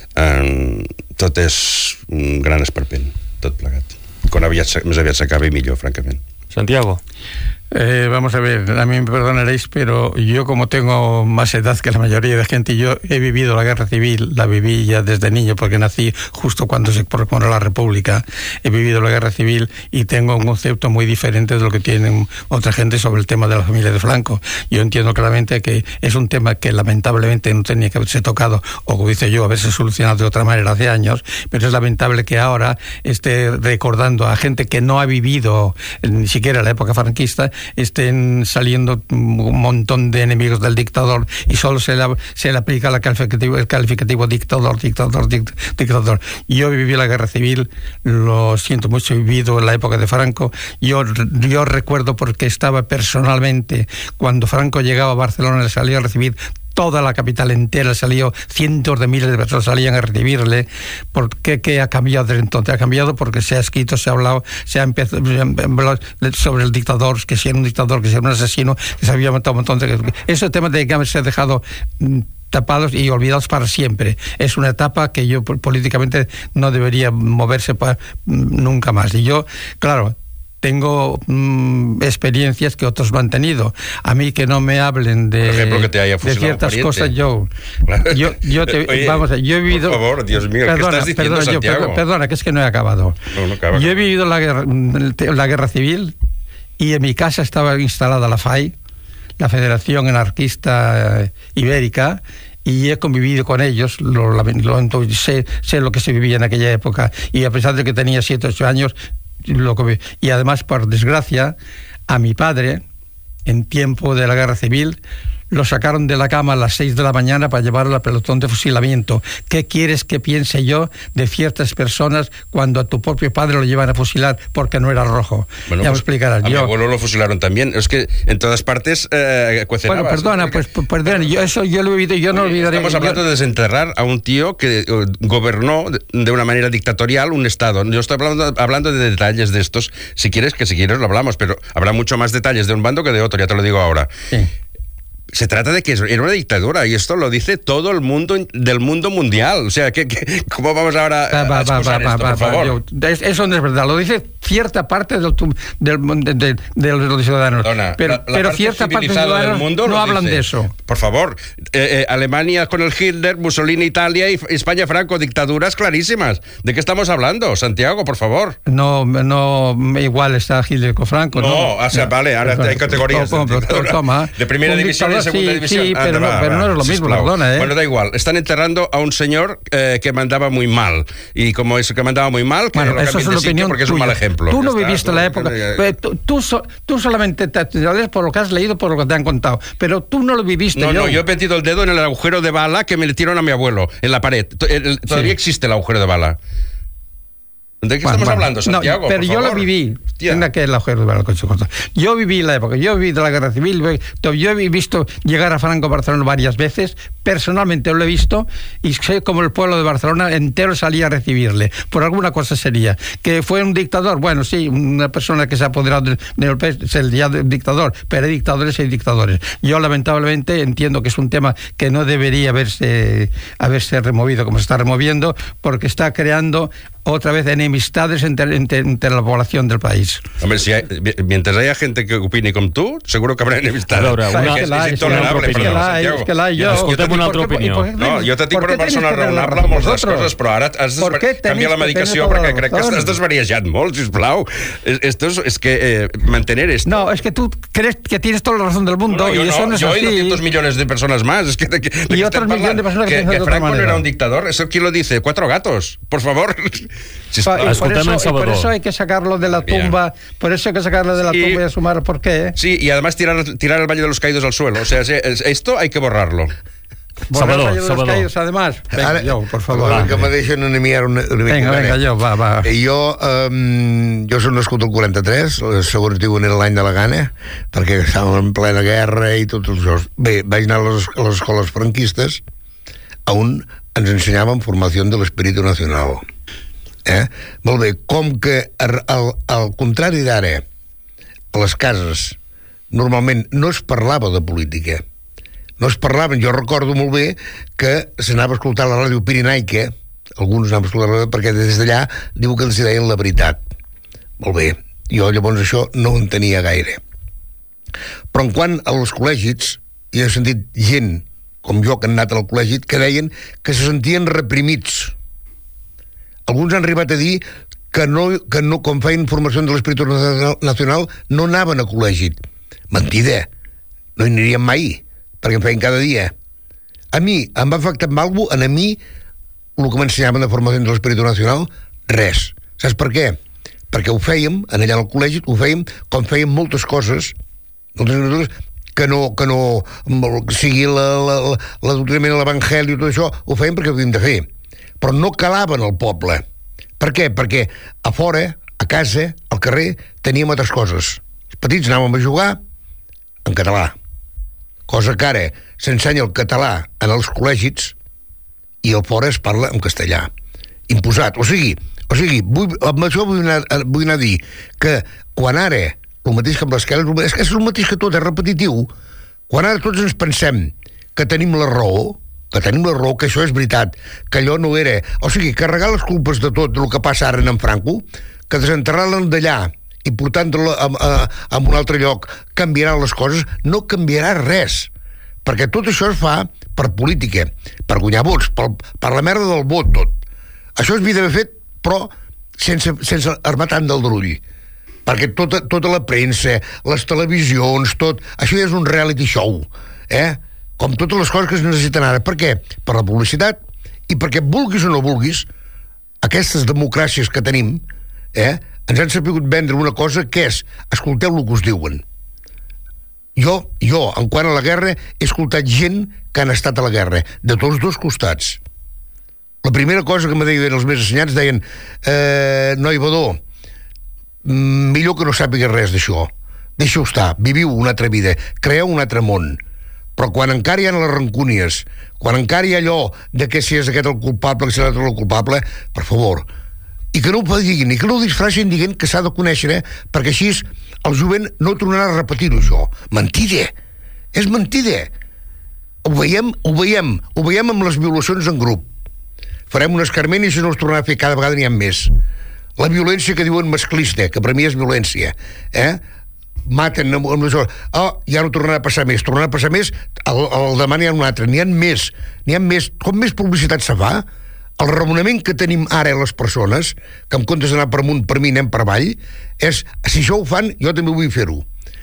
Um, tot és un gran esperpent, tot plegat. Quan aviat, més aviat s'acabi millor, francament.
Santiago.
Eh, vamos a ver, a mí me perdonaréis, pero yo, como tengo más edad que la mayoría de gente, yo he vivido la guerra civil, la viví ya desde niño porque nací justo cuando se proclamó la República. He vivido la guerra civil y tengo un concepto muy diferente de lo que tienen otra gente sobre el tema de la familia de Franco. Yo entiendo claramente que es un tema que lamentablemente no tenía que haberse tocado, o como dice yo, haberse solucionado de otra manera hace años, pero es lamentable que ahora esté recordando a gente que no ha vivido ni siquiera la época franquista, estén saliendo un montón de enemigos del dictador y solo se le, se le aplica la calificativo, el calificativo dictador, dictador, dictador. Yo viví la guerra civil, lo siento mucho, he vivido la época de Franco. Yo, yo recuerdo porque estaba personalmente, cuando Franco llegaba a Barcelona, le salió a recibir toda la capital entera, salió cientos de miles de personas salían a recibirle. ¿Por qué, qué ha cambiado desde entonces? Ha cambiado porque se ha escrito, se ha hablado, se ha empezado sobre el dictador, que si era un dictador, que si era un asesino, que se había matado un montón de... Ese tema de que haberse dejado tapados y olvidados para siempre. Es una etapa que yo políticamente no debería moverse para, nunca más. Y yo, claro, tengo mmm, experiencias que otros no han tenido. A mí que no me hablen de,
ejemplo, que te haya
de ciertas cosas, yo, yo, yo te,
Oye,
vamos, yo he vivido...
Por favor, Dios mío, perdona, ¿qué estás diciendo,
perdona,
Santiago?
Yo, perdona, perdona, que es que no he acabado.
No, no acaba.
Yo he vivido la guerra, la guerra civil y en mi casa estaba instalada la F A I, la Federación Anarquista Ibérica, y he convivido con ellos, lo, lo, sé, sé lo que se vivía en aquella época, y a pesar de que tenía siete o ocho años, lo que, y además, por desgracia, a mi padre, en tiempo de la guerra civil, lo sacaron de la cama a las seis de la mañana para llevarlo al pelotón de fusilamiento. ¿Qué quieres que piense yo de ciertas personas cuando a tu propio padre lo llevan a fusilar porque no era rojo?
Bueno,
ya
pues,
me explicarás.
A
yo,
mi abuelo lo fusilaron también. Es que en todas partes eh, cuecen
Bueno,
habas.
perdona, pues perdona, yo eso yo lo he vivido, yo no
Oye,
olvidaré.
Estamos hablando
yo,
de desenterrar a un tío que uh, gobernó de una manera dictatorial un estado. Yo estoy hablando, hablando de detalles de estos. Si quieres, que si quieres lo hablamos, pero habrá mucho más detalles de un bando que de otro, ya te lo digo ahora.
Sí.
Se trata de que era una dictadura y esto lo dice todo el mundo del mundo mundial. O sea, ¿qué, qué, ¿cómo vamos ahora a
va, va, va,
esto,
va,
por
va,
favor?
Yo, eso no es verdad. Lo dice cierta parte del, del, de, de, de los ciudadanos.
Perdona,
pero
la, la
pero
parte
cierta parte de los
civilizada
ciudadanos
del mundo
no hablan
dice.
de eso.
Por favor, eh, eh, Alemania con el Hitler, Mussolini, Italia y España, Franco, dictaduras clarísimas. ¿De qué estamos hablando, Santiago, por favor?
No, no, igual está Hitler con Franco. No,
no o sea, no, vale, ahora hay categorías
toma,
de,
toma,
de primera división y segunda
sí,
división.
Sí,
ah,
pero,
va,
no, pero
va,
no es lo mismo, perdona, ¿eh?
Bueno, da igual. Están enterrando a un señor eh, que mandaba muy mal. Y como eso que mandaba muy mal, que
bueno,
no lo
eso es
cambien de sitio porque
tuya.
es un mal ejemplo.
Tú no
está,
viviste
tú,
la época.
Eh,
tú, tú, so, tú solamente te atiendes por lo que has leído, por lo que te han contado. Pero tú no lo viviste.
No,
yo.
no, yo he metido el dedo en el agujero de bala que me le tiraron a mi abuelo, en la pared. Todavía sí. existe el agujero de bala. ¿De qué bueno, estamos bueno, hablando, Santiago?
No, pero
por
yo
favor.
lo viví. Tenga que el agujero de bala, yo viví la época, yo viví de la guerra civil, yo he visto llegar a Franco a Barcelona varias veces, personalmente lo he visto, y sé como el pueblo de Barcelona entero salía a recibirle. Por alguna cosa sería. ¿Que fue un dictador? Bueno, sí, una persona que se ha apoderado del, del país, es el ya dictador, pero hay dictadores y hay dictadores. Yo lamentablemente entiendo que es un tema que no debería haberse, haberse removido como se está removiendo, porque está creando otra vez enemistades entre, entre, entre la población del país.
Hombre, si hay, mientras haya gente que opine com tu, seguro que habrà enemistades.
A veure, una,
és, és intolerable,
és
perdó,
Santiago.
Escoltem una altra opinió.
No, jo te tinc per una persona raonable amb moltes coses, però ara has de canviar la medicació perquè crec que has desvariejat molt, sisplau. Esto es, es que eh, mantener esto...
No, es que tú crees que tienes toda la razón del mundo,
no,
y
no,
eso no es
yo
así.
Yo y doscientos millones de personas más. Es que, de, de, de
y otros millones de personas que,
que,
piensan
que
de otra
Franco
manera.
no era un dictador. ¿Eso quién lo dice? Cuatro gatos, por favor.
Si por, eso, por eso hay que sacarlo de la tumba, Mira. por eso hay que sacarlo de la sí, tumba y asumir por qué. ¿eh?
Sí, y además tirar, tirar el Valle de los Caídos al suelo. O sea, esto hay que borrarlo.
Salvador,
Salvador. Los Caídos, además. Venga,
Ara,
jo, por favor.
Va, que me deixen animar una, una mica.
Vinga, vinga, jo, va, va.
Jo, um, jo soc nascut el quaranta-tres, segons diuen era l'any de la gana, perquè estàvem en plena guerra i tot això. Bé, vaig anar a les, a les escoles franquistes, on ens ensenyaven formació de l'espíritu nacional. Eh? Molt bé, com que al, al contrari d'ara, a les cases normalment no es parlava de política, no es parlaven. Jo recordo molt bé que s'anava a escoltar la ràdio pirinaica, alguns anaven a escoltar la ràdio perquè des d'allà diu que els deien la veritat. Molt bé, jo llavors això no ho entenia gaire. Però en quant als col·legis, hi he sentit gent, com jo, que han anat al col·legi, que deien que se sentien reprimits. Alguns han arribat a dir que, no, que no, quan feien formació de l'Espíritu Nacional no anaven a col·legi. Mentida. No hi aniríem mai, perquè em feien cada dia. A mi em va afectar amb alguna cosa, a mi, el que m'ensenyaven de formació de l'Espíritu Nacional, res. Saps per què? Perquè ho fèiem, en allà al col·legi, ho fèiem com fèiem moltes coses, moltes coses que no, que no sigui l'adoctrinament a l'Evangeli i tot això, ho fèiem perquè ho havíem de fer. Però no calaven al poble. Per què? Perquè a fora, a casa, al carrer, teníem altres coses. Els petits anàvem a jugar en català. Cosa que ara s'ensenya el català en els col·legis i al fora es parla en castellà. Imposat. O sigui, o sigui vull, amb això vull anar, vull anar a dir que quan ara, el mateix que amb l'esquela, és que és el mateix que tot, és repetitiu, quan ara tots ens pensem que tenim la raó, que tenim la raó, que això és veritat, que allò no era... O sigui, carregar les culpes de tot, del que passa ara en Franco, que desenterrar-lo d'allà i portant-lo a, a, a un altre lloc canviarà les coses, no canviarà res. Perquè tot això es fa per política, per guanyar vots, per, per la merda del vot, tot. Això es havia d'haver fet, però sense, sense armar tant del drull. Perquè tota, tota la premsa, les televisions, tot... Això ja és un reality show, eh? Com totes les coses que es necessiten ara. Per què? Per la publicitat i perquè vulguis o no vulguis, aquestes democràcies que tenim, eh, ens han sabut vendre una cosa que és, escolteu el que us diuen. Jo, jo, en quant a la guerra, he escoltat gent que han estat a la guerra, de tots dos costats. La primera cosa que me deien els més assenyats, deien, eh, noi Badó, millor que no sàpiga res d'això. Deixa-ho estar, viviu una altra vida, creeu un altre món. Però quan encara hi ha les rancúnies, quan encara hi ha allò de que si és aquest el culpable, que si l'altre el culpable, per favor, i que no ho diguin, i que no ho disfreixin dient que s'ha de conèixer, eh? Perquè així el jovent no tornarà a repetir-ho, això. Mentida! És mentida! Ho veiem, ho veiem, ho veiem amb les violacions en grup. Farem un escarment i això no es tornarà a fer, cada vegada n'hi ha més. La violència que diuen masclista, que per mi és violència, eh? Maten amb, amb això. Oh, ja no tornarà a passar més. Tornarà a passar més, el, el demà n'hi ha un altre. N'hi ha més. N'hi ha més. Com més publicitat se fa, el raonament que tenim ara les persones, que en comptes d'anar per amunt, per mi anem per avall, és, si això ho fan, jo també vull fer-ho.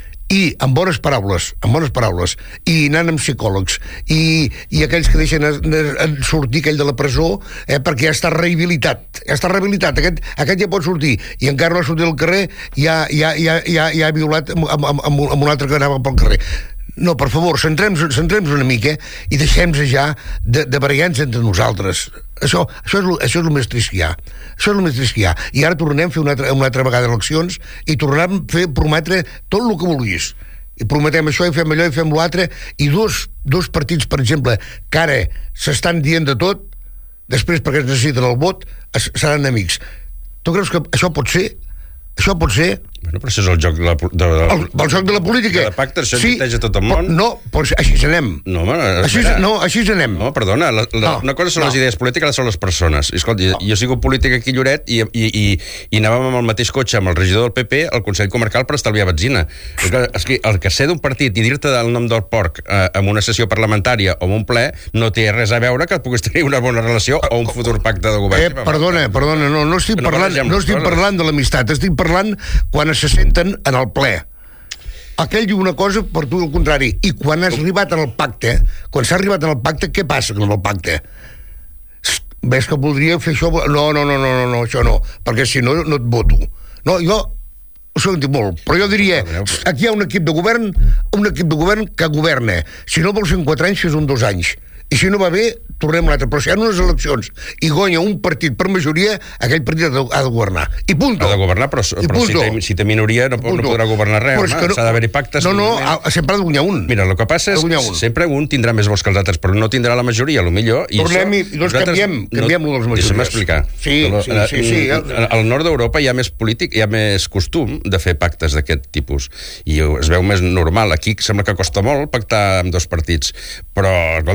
I amb bones paraules, amb bones paraules, i anant amb psicòlegs, i, i aquells que deixen a, a sortir aquell de la presó, eh, perquè ja està rehabilitat, ja està rehabilitat, aquest, aquest ja pot sortir, i encara no ha sortit al carrer, ja, ja, ja, ja, ja ha violat amb, amb, amb, amb un altre que anava pel carrer. No, per favor, centrem-nos centrem una mica i deixem-nos ja de, de barallar-nos entre nosaltres. Això, això, és, això és el més trist que hi ha. Això és el més trist que hi ha. I ara tornem a fer una altra, una altra vegada eleccions i tornem a fer, prometre tot el que vulguis. I prometem això i fem allò i fem l'altre. I dos, dos partits, per exemple, que ara s'estan dient de tot, després perquè es necessiten el vot, es, seran amics. Tu creus que això pot ser? Això pot ser...
Bueno, però això és el joc de la... De, de,
el, el joc de la política.
De pacte, això
sí,
existeix a tot el món.
No, però així anem.
No, home,
així, no, així anem.
No, perdona, la, la, no, una cosa són no. les idees polítiques, altres són les persones. I, escolta, no. jo sigo polític aquí a Lloret i, i, i, i anàvem amb el mateix cotxe amb el regidor del P P al Consell Comarcal per estalviar benzina. És que el que sé d'un partit i dir-te el nom del porc eh, en una sessió parlamentària o en un ple no té res a veure que puguis tenir una bona relació o un futur pacte de govern.
Eh, perdona, perdona, no, no estic, no parlant, no estic parlant de l'amistat, estic parlant quan se senten en el ple. Aquell diu una cosa, per tu el contrari. I quan has arribat en el pacte, quan s'ha arribat en el pacte, què passa amb el pacte? Ves que voldria fer això? No, no, no, no, no, no això no, perquè si no, no et voto. No, jo ho sento molt, però jo diria, aquí hi ha un equip de govern, un equip de govern que governa. Si no vols fer en quatre anys, fes un dos anys. I si no va bé, tornem a l'altre. Però si hi ha unes eleccions i guanya un partit per majoria, aquell partit ha de, ha de governar. I punto.
Ha de governar, però, però si, té, si té minoria no, no podrà governar res, home. No, s'ha d'haver-hi pactes.
No, no, no, sempre ha de guanyar un.
Mira, el que passa és que sempre un tindrà més vots que els altres, però no tindrà la majoria, potser.
Tornem i doncs canviem, canviem no, les majories.
Deixa'm explicar.
Sí, sí, sí. sí, sí.
Al nord d'Europa hi ha més polític, hi ha més costum de fer pactes d'aquest tipus. I es veu més normal. Aquí sembla que costa molt pactar amb dos partits. Però, escolta, eh,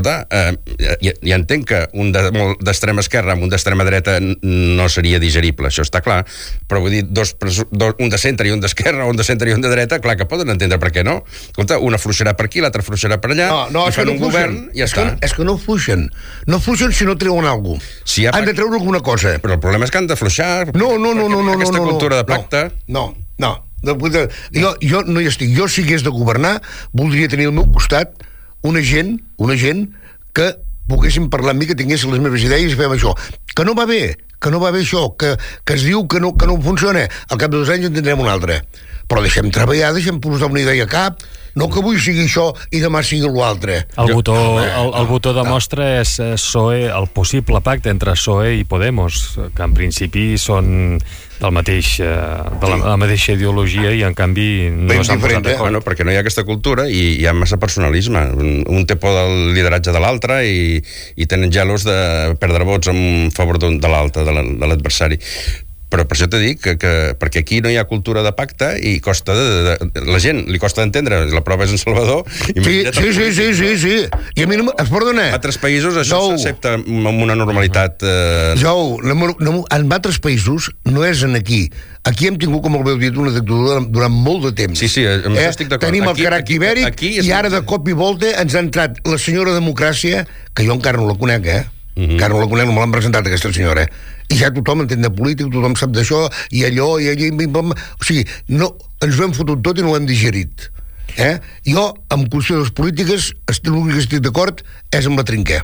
eh, ja, ja entenc que un d'extrema esquerra amb un d'extrema dreta no seria digerible, això està clar, però vull dir, dos, dos, un de centre i un d'esquerra, un de centre i un de dreta, clar que poden entendre per què no. Escolta, una fluixarà per aquí, l'altra fluixarà per allà,
no, no,
i fan no un govern i ja
és
està.
Que, és que no fluixen. No fluixen si no treuen alguna cosa. Si ha... Han de treure alguna cosa.
Però el problema és que han de fluixar.
No, no, no, no, no,
aquesta
no, no,
cultura de pacte...
No, no, no. Jo, jo no hi estic. Jo, si hagués de governar, voldria tenir al meu costat una gent, una gent que poguessin parlar amb mi, que tinguessin les meves idees i fem això. Que no va bé, que no va bé això, que, que es diu que no, que no funciona. Al cap de dos anys en tindrem una altra. Però deixem treballar, deixem posar una idea a cap, no que avui sigui això i demà sigui l'altre.
El botó, el, el botó de mostra és P S O E, el possible pacte entre P S O E i Podemos, que en principi són del mateix, de la, la mateixa ideologia i en canvi no s'han posat d'acord.
Bueno, perquè no hi ha aquesta cultura i hi ha massa personalisme. Un, un té por del lideratge de l'altre i, i tenen gelos de perdre vots en favor de l'altre, de l'adversari. Però per això t'he dit que, que perquè aquí no hi ha cultura de pacte i costa de, de, de, la gent li costa d'entendre, la prova és en Salvador.
Sí, sí, sí, sí, sí, sí. I a mi no, es perdona.
A altres països això s'accepta amb una normalitat... Eh...
Jou, no, no, en altres països no és en aquí. Aquí hem tingut, com el veu dit, una dictadura durant molt de temps.
Sí, sí, amb
eh?
això estic d'acord.
Tenim
aquí,
el carac
aquí,
ibèric
aquí,
i ara de cop i volta ens ha entrat la senyora democràcia, que jo encara no la conec, eh? Mm-hmm. Encara no la conec, no me l'han presentat aquesta senyora, eh? I ja tothom entén de polític, tothom sap d'això, i allò, i allò... O sigui, no, ens ho hem fotut tot i no ho hem digerit. Eh? Jo, amb qüestions polítiques, l'únic que estic d'acord és amb la trinquer.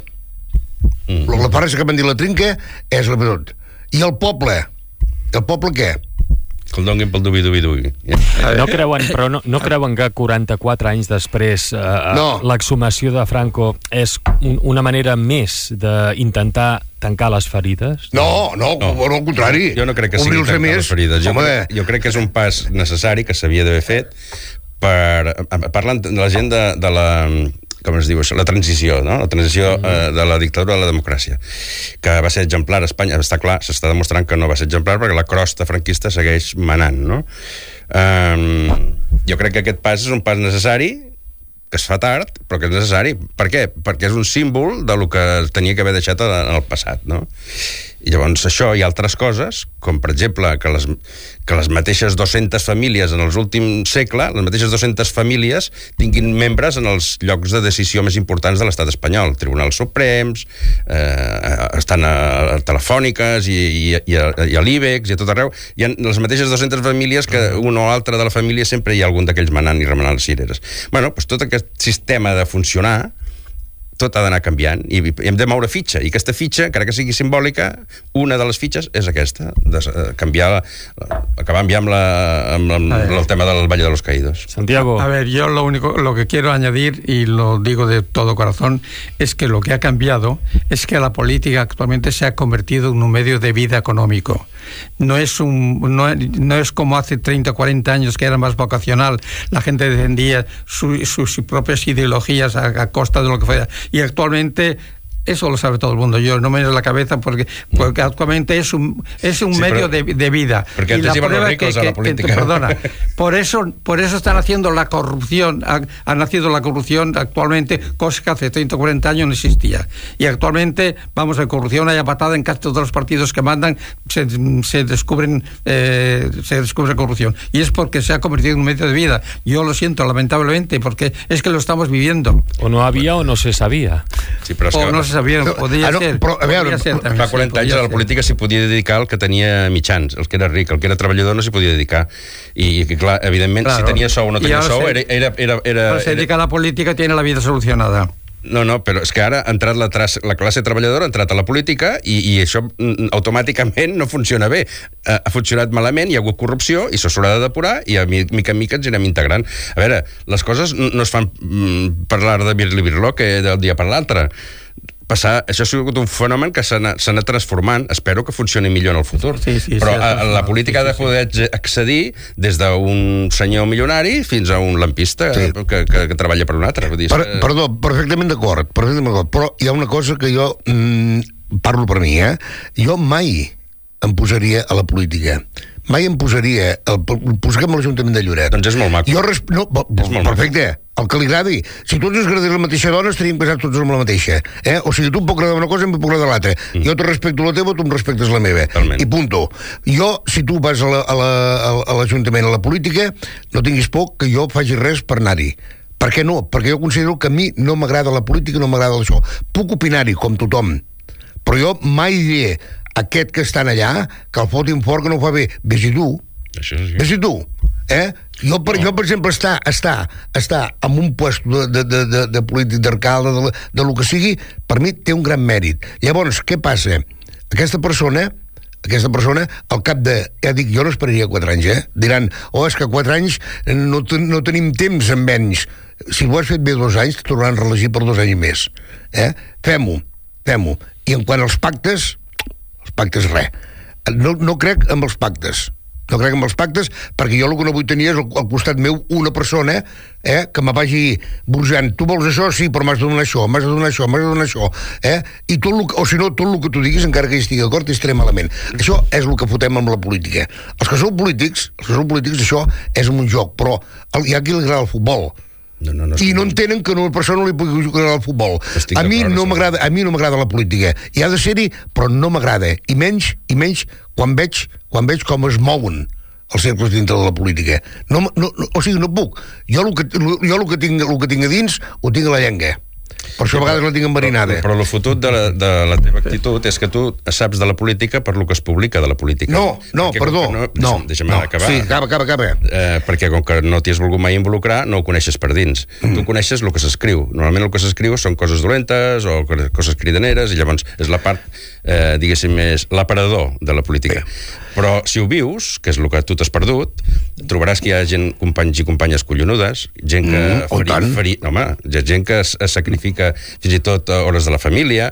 Mm. La frase que van dir la trinquer és la tot. I el poble? El poble què?
Que el donguin pel dubi-dubi-dubi.
No creuen, però no, no creuen que quaranta-quatre anys després eh, no. l'exhumació de Franco és un, una manera més d'intentar tancar les ferides?
No, no, no, no al contrari.
Jo no crec que sigui tancar més. les ferides. Jo, crec, jo crec que és un pas necessari que s'havia d'haver fet per... Parlant de la gent de, de la... com es diu això, la transició, no? La transició mm-hmm. eh, de la dictadura a la democràcia, que va ser exemplar a Espanya. Està clar, s'està demostrant que no va ser exemplar perquè la crosta franquista segueix manant, no? Um, jo crec que aquest pas és un pas necessari, que es fa tard, però que és necessari. Per què? Perquè és un símbol de lo que tenia que haver deixat en el passat, no? I llavors això i altres coses, com per exemple que les, que les mateixes dues-centes famílies en els últims segles, les mateixes dues-centes famílies tinguin membres en els llocs de decisió més importants de l'estat espanyol, tribunals suprems, eh, estan a, a telefòniques i, i, i, a, i a l'IBEX i a tot arreu. Hi ha les mateixes dues-centes famílies que una o altra de la família sempre hi ha algun d'aquells manant i remenant les cireres. Bueno, doncs tot aquest sistema de funcionar tot ha d'anar canviant i hem de moure fitxa, i aquesta fitxa, encara que sigui simbòlica, una de les fitxes és aquesta, de canviar, acabar amb, la, amb, amb el tema del Valle de los Caídos.
Santiago.
A ver, yo lo único, lo que quiero añadir, y lo digo de todo corazón, es que lo que ha cambiado es que la política actualmente se ha convertido en un medio de vida económico. No es un, no, no es como hace treinta, cuarenta años que era más vocacional, la gente defendía su, sus propias ideologías a, a costa de lo que fuera. Y actualmente eso lo sabe todo el mundo, yo no me meto la cabeza porque, porque actualmente es un, es un sí, medio de, de vida.
Porque antes iban los ricos que, a la política.
Que, perdona, por eso, por eso están haciendo la corrupción, ha, ha nacido la corrupción actualmente, cosa que hace treinta o cuarenta años no existía. Y actualmente, vamos, la corrupción hay a patada en casi todos los partidos que mandan, se, se descubren eh, se descubre corrupción. Y es porque se ha convertido en un medio de vida. Yo lo siento, lamentablemente, porque es que lo estamos viviendo.
O no había o no se sabía.
Sí, però és
o
que...
no se sabia, podria ah, no, ser.
Però, a veure,
ser també,
fa quaranta
sí,
anys a la política s'hi podia dedicar el que tenia mitjans, el que era ric, el que era treballador no s'hi podia dedicar. I, i clar, evidentment, claro. Si tenia sou o no tenia sou, era... era, era, era,
però se dedica a la política tiene la vida solucionada.
No, no, però és que ara ha entrat la, la classe treballadora, ha entrat a la política i, i això mm, automàticament no funciona bé. Ha, ha funcionat malament, hi ha hagut corrupció i s'haurà de depurar i a mica en mica ens anirem integrant. A veure, les coses no es fan mm, parlar de birli-birló que del dia per l'altre. Passar, això ha sigut un fenomen que s'ha anat, anat transformant, espero que funcioni millor en el futur, sí, sí, però sí, a, la política sí, sí, ha de poder accedir des d'un senyor milionari fins a un lampista sí. que, que, que treballa per un altre. Vull dir, per,
que... Perdó, perfectament d'acord, perfectament d'acord, però hi ha una cosa que jo mm, parlo per mi, eh? Jo mai em posaria a la política. mai em posaria... El, posem a l'Ajuntament de Lloret.
Doncs és molt maco.
Jo res, no, és molt perfecte. Maco. El que li agradi. Si tots ens agradés la mateixa dona, estaríem casats tots amb la mateixa. Eh? O sigui, tu em pot agradar una cosa i em pot agradar l'altra. Mm. Jo te respecto la teva, tu em respectes la meva.
Talment.
I punto. Jo, si tu vas a l'Ajuntament, a, a, a, a l'Ajuntament, a la política, no tinguis por que jo faci res per anar-hi. Per què no? Perquè jo considero que a mi no m'agrada la política, no m'agrada això. Puc opinar-hi, com tothom. Però jo mai diré aquest que estan allà, que el fotin fort, que no ho fa bé. Vés-hi tu.
Això sí.
Vés-hi tu. Eh? Jo, per, no. jo, per exemple, estar, estar, estar en un lloc de, de, de, de, de polític, d'alcalde, de, de lo que sigui, per mi té un gran mèrit. Llavors, què passa? Aquesta persona, aquesta persona, al cap de... Ja dic, jo no esperaria quatre anys, eh? Diran, oh, és que quatre anys no, no tenim temps amb menys. Si ho has fet bé dos anys, te tornaran a reelegir per dos anys més. Eh? Fem-ho, fem-ho. I en quant als pactes, els pactes res. No, no crec en els pactes. No crec en els pactes, perquè jo el que no vull tenir és al, al costat meu una persona eh, que me vagi burjant. Tu vols això? Sí, però m'has de donar això, m'has de donar això, m'has de donar això. Eh? I tot lo, o si no, tot el que tu diguis, encara que hi estigui d'acord, estaré malament. Això és el que fotem amb la política. Els que són polítics, els que són polítics, això és un joc, però hi ha qui li agrada el futbol.
No, no, no,
I no entenen que a una persona no li pugui jugar al futbol. A mi no m'agrada, a mi no m'agrada la política. Hi ha de ser-hi, però no m'agrada. I menys, i menys quan veig, quan veig com es mouen els cercles dintre de la política. No, no, no, o sigui, no puc. Jo el que, jo el que, tinc, el que tinc a dins ho tinc a la llengua. Per això a vegades la tinc enverinada.
Però, però el fotut de la, de la teva actitud és que tu saps de la política per lo que es publica de la política.
No, no,
perquè
perdó.
No,
no,
deixa'm
no,
acabar.
Sí, acaba, acaba, acaba.
Eh, perquè com que no t'hi has volgut mai involucrar, no ho coneixes per dins. Mm. Tu coneixes el que s'escriu. Normalment el que s'escriu són coses dolentes o coses cridaneres, i llavors és la part, eh, diguéssim, més l'aparador de la política. Bé. Però si ho vius, que és el que tu t'has perdut, trobaràs que hi ha gent, companys i companyes collonudes, gent que
mm,
feri, feri, no, home, gent que es, es sacrifica fins i tot hores de la família,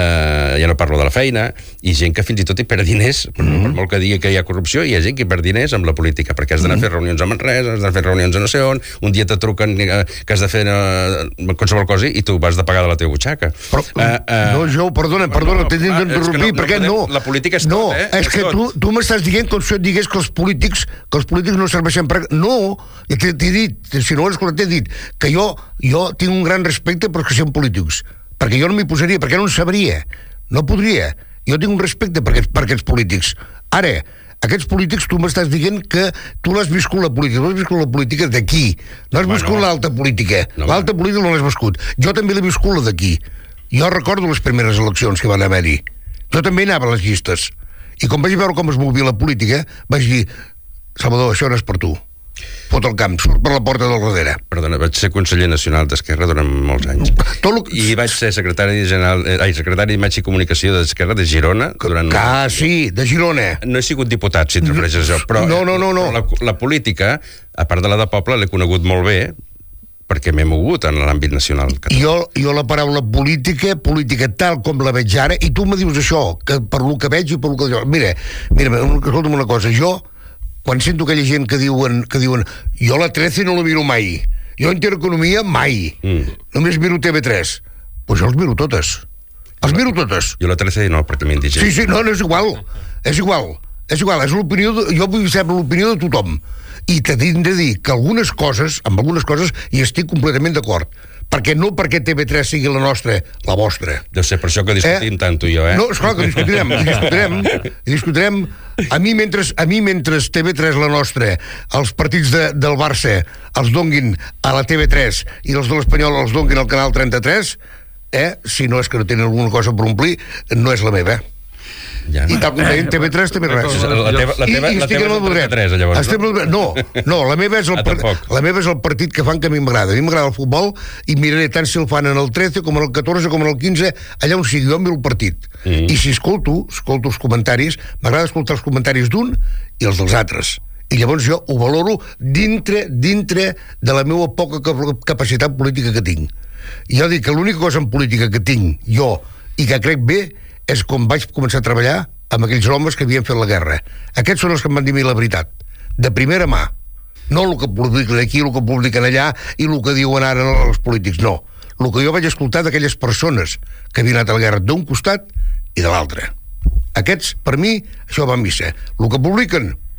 eh, ja no parlo de la feina, i gent que fins i tot hi perd diners, mm. per molt que digui que hi ha corrupció, hi ha gent que hi perd diners amb la política, perquè has d'anar mm. a fer reunions a Manresa, has d'anar a fer reunions a no sé on, un dia te truquen eh, que has de fer eh, qualsevol cosa i tu vas de pagar de la teva butxaca.
Però, uh, uh, no, jo, perdona, perdona, no, no, t'he d'interrompir, no, perquè no.
La política és
no,
tot, eh?
És, és que tot. tu, tu m'estàs dient com si et digués que els polítics que els polítics no serveixen per... No, t'he dit, si no ho has escoltat, t'he dit que jo, jo tinc un gran respecte per que siguin polítics, perquè jo no m'hi posaria, perquè no en sabria, no podria. Jo tinc un respecte per aquests, per aquests polítics. Ara, aquests polítics, tu m'estàs dient que tu l'has viscut la política, tu l'has viscut la política d'aquí, no has viscut no. l'alta política, no, l'alta no. política no l'has viscut. Jo també l'he viscut la d'aquí. Jo recordo les primeres eleccions que van haver-hi. Jo també anava a les llistes. I quan vaig veure com es movia la política, vaig dir, Salvador, això no és per tu. Fot el camp, surt per la porta del darrere.
Perdona, vaig ser conseller nacional d'Esquerra durant molts anys.
Tot lo...
I vaig ser secretari general, eh, ai, secretari d'Imatge i Comunicació d'Esquerra de Girona. Durant...
Ah, sí, de Girona.
No he sigut diputat, si et refereixes a això, però
no, no, no, no.
La, la política, a part de la de poble, l'he conegut molt bé, perquè m'he mogut en l'àmbit nacional.
Jo, jo la paraula política, política tal com la veig ara, i tu me dius això, que per lo que veig i per lo que... Mira, mira, escolta'm una cosa, jo, quan sento aquella gent que diuen, que diuen jo la trece no la miro mai, jo Intereconomia mai, mm. només miro T V tres, doncs jo els miro totes. Els miro totes.
Jo la trece no, perquè m'indigent.
Sí, sí, no, no és igual, és igual, és igual, és l'opinió, de, jo vull saber l'opinió de tothom. I t'he de dir que algunes coses, amb algunes coses, hi estic completament d'acord. Perquè no perquè T V tres sigui la nostra, la vostra.
Deu ser per això que discutim eh? tant tu i jo, eh?
No, esclar que discutirem, i discutirem, i discutirem. A mi, mentre, a mi, mentre T V tres la nostra, els partits de, del Barça els donguin a la T V tres i els de l'Espanyol els donguin al canal trenta-tres, eh? Si no és que no tenen alguna cosa per omplir, no és la meva. Ja, no. I tal com deien, T V tres també res.
La teva, la teva, I, i la teva és el trenta-tres, llavors.
No, no, la meva és el, part, la meva és el partit que fan que a mi m'agrada. A mi m'agrada el futbol i miraré tant si el fan en el trece com en el catorze com en el quinze, allà on sigui, jo miro el partit. Mm. I si escolto, escolto els comentaris, m'agrada escoltar els comentaris d'un i els dels altres. I llavors jo ho valoro dintre, dintre de la meva poca capacitat política que tinc. I jo dic que l'única cosa en política que tinc jo i que crec bé és com vaig començar a treballar amb aquells homes que havien fet la guerra. Aquests són els que em van dir la veritat, de primera mà. No el que publiquen aquí, el que publiquen allà i el que diuen ara els polítics, no. El que jo vaig escoltar d'aquelles persones que havien anat a la guerra d'un costat i de l'altre. Aquests, per mi, això va a missa. El que publiquen,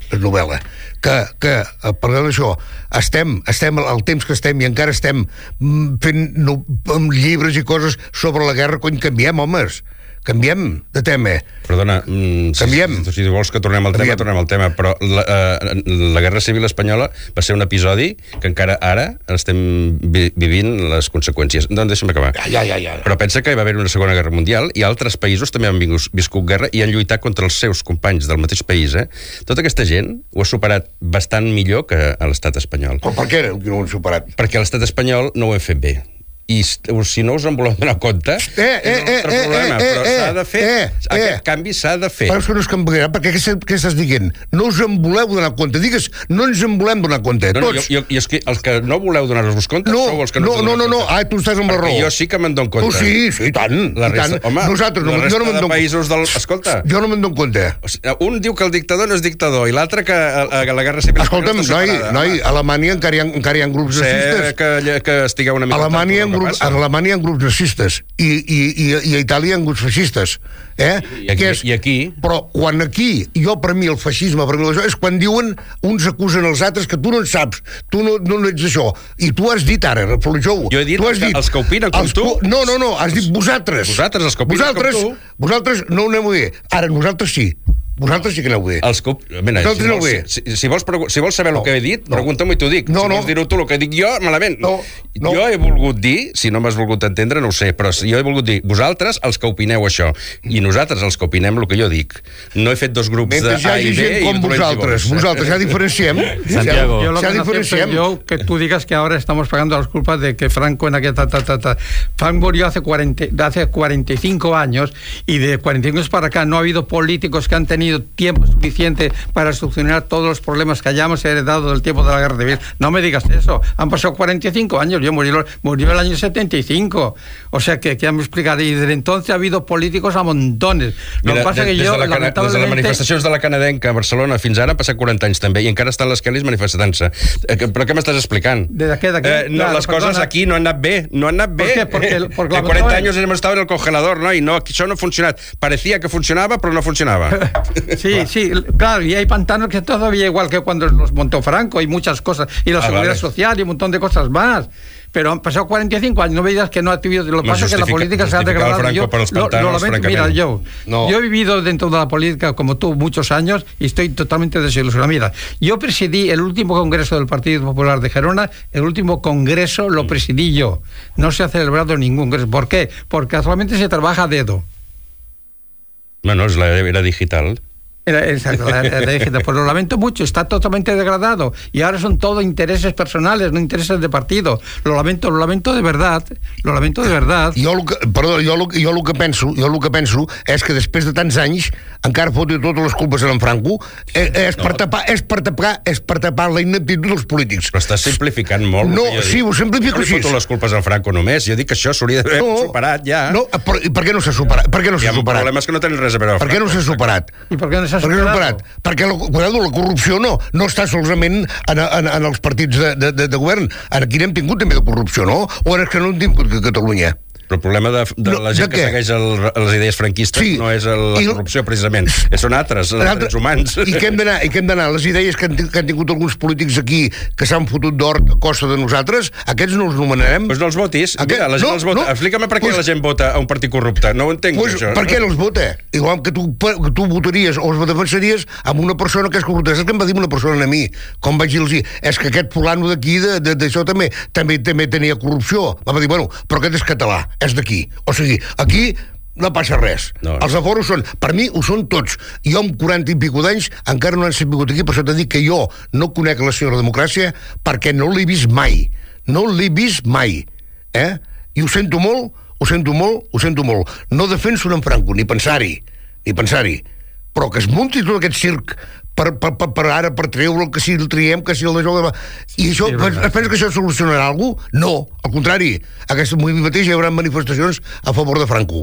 és novel·la. Que, que parlant d'això, estem, estem al temps que estem i encara estem fent no, llibres i coses sobre la guerra, quan canviem, homes. Canviem de tema.
Perdona, mm,
canviem.
Si, si vols que tornem al tema, tornem al tema, però la, eh, la Guerra Civil Espanyola va ser un episodi que encara ara estem vi vivint les conseqüències. Doncs deixa'm acabar.
Ja, ja, ja.
Però pensa que hi va haver una Segona Guerra Mundial i altres països també han vingut, viscut guerra i han lluitat contra els seus companys del mateix país. Eh? Tota aquesta gent ho ha superat bastant millor que a l'estat espanyol.
Però per què no ho han superat?
Perquè a l'estat espanyol no ho hem fet bé. I si no us en voleu donar compte,
eh, eh,
és un altre
eh,
problema,
eh,
però
eh,
s'ha de fer,
eh,
aquest
eh.
canvi s'ha de fer.
Però és que no es canviarà, perquè què, què estàs dient? No us en voleu donar compte, digues, no ens en volem donar compte,
no, no,
tots.
Jo, jo, I és que els que no voleu donar-vos compte
no,
sou els que no,
no
us
no, no, no,
compte.
ah, tu estàs amb la raó.
Perquè jo sí que me'n dono compte.
Tu sí, sí, i tant,
la
i
resta,
tant.
Home,
Nosaltres,
la
no,
resta
jo no
de
dono...
països del... Escolta,
jo no me'n dono compte.
O sigui, un diu que el dictador no és dictador i l'altre que a, a la Guerra Civil
Escolta'm, noi, noi, a Alemanya encara hi ha, encara hi ha grups racistes.
Que, que estigueu una mica...
A Alemanya hi ha grups, a Alemanya hi ha grups racistes i, i, i, i a Itàlia hi ha grups feixistes. Eh?
I, aquí, és, I aquí...
Però quan aquí, jo per mi el feixisme, per mi això, és quan diuen, uns acusen els altres que tu no en saps, tu no, no ets això. I tu has dit ara, Florejou...
Jo he dit,
has
dit
els
que opinen com tu...
No, no, no, has dit vosaltres.
Vosaltres, els que opinen
vosaltres,
com tu...
Vosaltres no ho aneu bé. Ara, nosaltres sí. Vosaltres sí que aneu bé.
Els que... Mira, si,
no
vols, si, si, vols, si vols saber
no,
el que he dit,
no.
pregunta-m'ho i t'ho dic.
No,
si
no.
vols dir-ho tu el que dic jo, malament.
No, no.
Jo he volgut dir, si no m'has volgut entendre, no ho sé, però jo he volgut dir, vosaltres, els que opineu això, i nosaltres, els que opinem el que jo dic. No he fet dos grups
Mentre
de A i B i
com vosaltres, vosaltres ja diferenciem.
Santiago.
Yo lo
ya
que no
diferenciamos.
acepto yo que tú digas que ahora estamos pagando las culpas de que Franco en aquella... Ta, ta, ta, ta. Franco murió hace, cuarenta, hace cuarenta y cinco años y de cuarenta y cinco años para acá no ha habido políticos que han tenido tiempo suficiente para solucionar todos los problemas que hayamos heredado del tiempo de la guerra civil. No me digas eso. Han pasado cuarenta y cinco años. Yo murió, murió el año setenta y cinco. O sea que, que ya me explicaré. Y desde entonces ha habido políticos a montones. Lo
Mira,
que pasa
des,
que yo,
des, de la,
lamentablemente...
des de les manifestacions de la canadenca a Barcelona fins ara han passat quaranta anys també i encara estan les Kellys manifestant-se. Eh, però què m'estàs explicant?
¿De qué? ¿De qué?
Eh, no,
claro,
les coses
perdona.
aquí no han anat bé. No han anat bé.
¿Por qué? Porque, porque
en cuarenta años hemos estado en el congelador, no? Y no, això no ha funcionat. Parecía que funcionaba, però no funcionava.
Sí, sí, claro, y hay pantanos que todavía igual que cuando los montó Franco y muchas cosas, y la
ah,
seguridad
vale.
social y un montón de cosas más. Pero han pasado cuarenta y cinco años, no me digas que no ha tenido... Lo que pasa es que la política se ha degradado. Yo, lo, lo lamento, mira, yo,
no.
yo he vivido dentro de la política como tú muchos años y estoy totalmente desilusionado. Mira, yo presidí el último congreso del Partido Popular de Gerona, el último congreso lo presidí yo. No se ha celebrado ningún congreso. ¿Por qué? Porque actualmente se trabaja a dedo.
Bueno, es la era digital.
Era, exacto, la, la, la, pues lo lamento mucho, está totalmente degradado y ahora son todo intereses personales, no intereses de partido. Lo lamento, lo lamento de verdad, lo lamento de verdad.
Jo el que, perdó, jo el, jo el que penso, jo el que penso és que després de tants anys encara fotre totes les culpes en Franco és, és, no. per tapar, és per tapar és per tapar la ineptitud dels polítics.
Però estàs simplificant molt.
No, sí, ho simplifico
així. No li foto les culpes en Franco només, jo dic que això s'hauria d'haver no, superat ja.
No, per, per què no s'ha superat? Per què no s'ha superat?
Hi ha problemes que no tenen res a veure amb
Per què no s'ha superat?
I per què no s'ha
Per què no s'ha superat? Perquè la, cuidado, la corrupció no, no està solament en, en, en els partits de, de, de govern. Aquí n'hem tingut també de corrupció, no? O és que no hem tingut a Catalunya?
Però el problema de, de no, la gent de que segueix el, les idees franquistes sí. no és el, la corrupció, precisament. Són altres, els drets humans.
I què hem d'anar? I què hem d'anar? Les idees que han, que han tingut alguns polítics aquí que s'han fotut d'or a costa de nosaltres, aquests no els nomenarem?
Doncs pues no els votis.
Aquest,
Mira, la gent
no,
els vota.
No,
Explica-me per què
pues,
la gent vota a un partit corrupte. No ho entenc,
pues,
això.
Per què no els vota? Igual que tu, que tu votaries o els defensaries amb una persona que és corrupta. Saps què em va dir una persona a mi? Com vaig dir-los, és que aquest fulano d'aquí, d'això també, també també tenia corrupció. Va dir, bueno, però aquest és català, és d'aquí. O sigui, aquí no passa res. No, no. Els aforos són, per mi ho són tots. Jo amb quaranta i pico d'anys encara no han sabut aquí, per això t'he dit que jo no conec la senyora democràcia perquè no l'he vist mai. No l'he vist mai. Eh? I ho sento molt, ho sento molt, ho sento molt. No defenso en Franco, ni pensar-hi, ni pensar-hi. Però que es munti tot aquest circ per, per, per, per ara, per treure que si el triem, que si el de joc... I això, sí, es pensa que això solucionarà alguna cosa? No, al contrari. Aquest mateix hi haurà manifestacions a favor de Franco.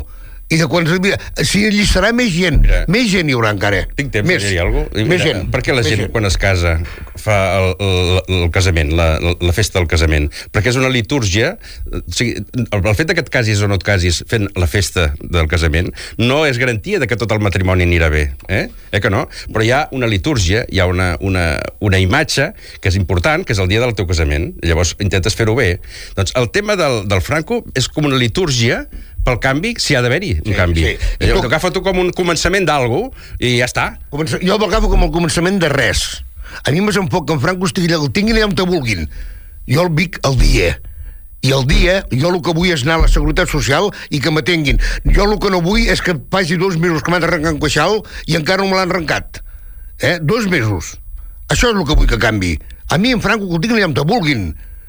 I de quan... Si allistarà més gent, Mira, més gent hi haurà encara.
Tinc temps
més,
de dir alguna cosa?
Més gent.
Per què la gent, gent, quan es casa, fa el, el, el casament, la, la festa del casament? Perquè és una litúrgia... O sigui, el fet que et casis o no et casis fent la festa del casament no és garantia de que tot el matrimoni anirà bé. Eh? Eh que no? Però hi ha una litúrgia, hi ha una, una, una imatge que és important, que és el dia del teu casament. Llavors intentes fer-ho bé. Doncs el tema del, del Franco és com una litúrgia pel canvi, si ha d'haver-hi un sí, canvi. Sí. Jo tu... agafo tu com un començament d'algú i ja està.
Comença... Jo l'agafo com el començament de res. A mi m'enfoc que en Franco estigui, el tinguin allà on te vulguin. Jo el vic el dia. I el dia, jo el que vull és anar a la Seguretat Social i que m'atenguin. Jo el que no vull és que faci dos mesos que m'han arrencat un queixal i encara no me l'han arrencat. Eh? Dos mesos. Això és el que vull que canvi. A mi en Franco que el tinguin allà on te vulguin.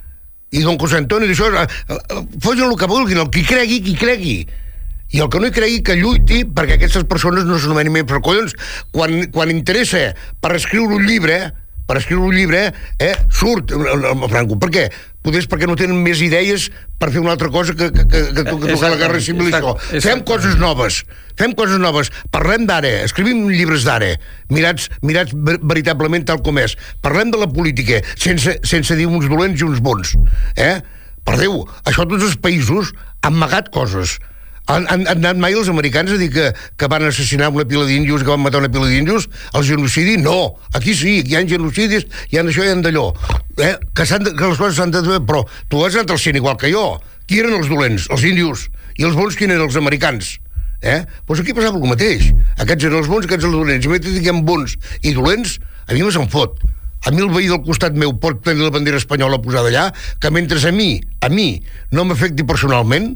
I don José Antonio, això, fosin el que vulguin, el qui cregui, qui cregui. I el que no hi cregui, que lluiti perquè aquestes persones no s'anomenen més per collons. Quan, quan interessa per escriure un llibre, per escriure un llibre, eh, surt el, el Franco. Per què? Potser perquè no tenen més idees per fer una altra cosa que, que, que, que, que tocar la guerra civil i això. Fem coses noves, fem coses noves. Parlem d'ara, escrivim llibres d'ara, mirats, mirats veritablement tal com és. Parlem de la política, sense, sense dir uns dolents i uns bons. Eh? Per Déu, això tots els països han amagat coses. Han, han, han anat mai els americans a dir que, que van assassinar una pila d'índios, que van matar una pila d'índios? El genocidi? No. Aquí sí, hi ha genocidis, hi ha això i hi ha d'allò. Eh? Que, de, que les coses s'han de... Però tu has anat al cine igual que jo. Qui eren els dolents? Els índios. I els bons, qui eren? Els americans. Eh? Doncs aquí passava el mateix. Aquests eren els bons, aquests els dolents. I mentre diguem bons i dolents, a mi me se'n fot. A mi el veí del costat meu pot tenir la bandera espanyola posada allà, que mentre a mi, a mi, no m'afecti personalment,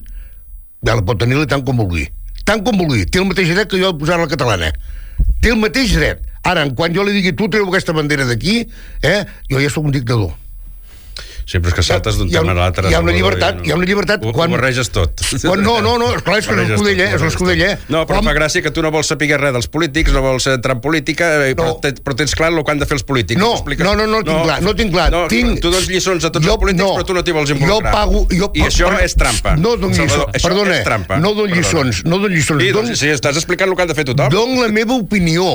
ja la pot tenir-la tant com vulgui. Tant com vulgui. Té el mateix dret que jo de posar-la catalana. Té el mateix dret. Ara, quan jo li digui tu treu aquesta bandera d'aquí, eh, jo ja sóc un dictador.
Sí, però és que saltes d'un tema a l'altre.
Hi ha una llibertat, hi ha una llibertat...
Ho, quan... ho barreges tot.
Quan, no, no, no, esclar, és que és l'escudella, és l'escudella.
No, però fa gràcia que tu no vols saber res dels polítics, no vols entrar en política, no. però, te, però tens clar el que han de fer els polítics.
No, no, no, no, tinc clar, no tinc clar.
No,
tinc...
Tu dones lliçons a tots jo, els polítics, no, però tu no t'hi vols involucrar.
Jo pago... Jo,
I això per... és trampa.
No dono lliçons, perdona, no dono lliçons, no dono lliçons.
Sí, don... sí, estàs explicant el que han de fer tothom.
Dono la meva opinió.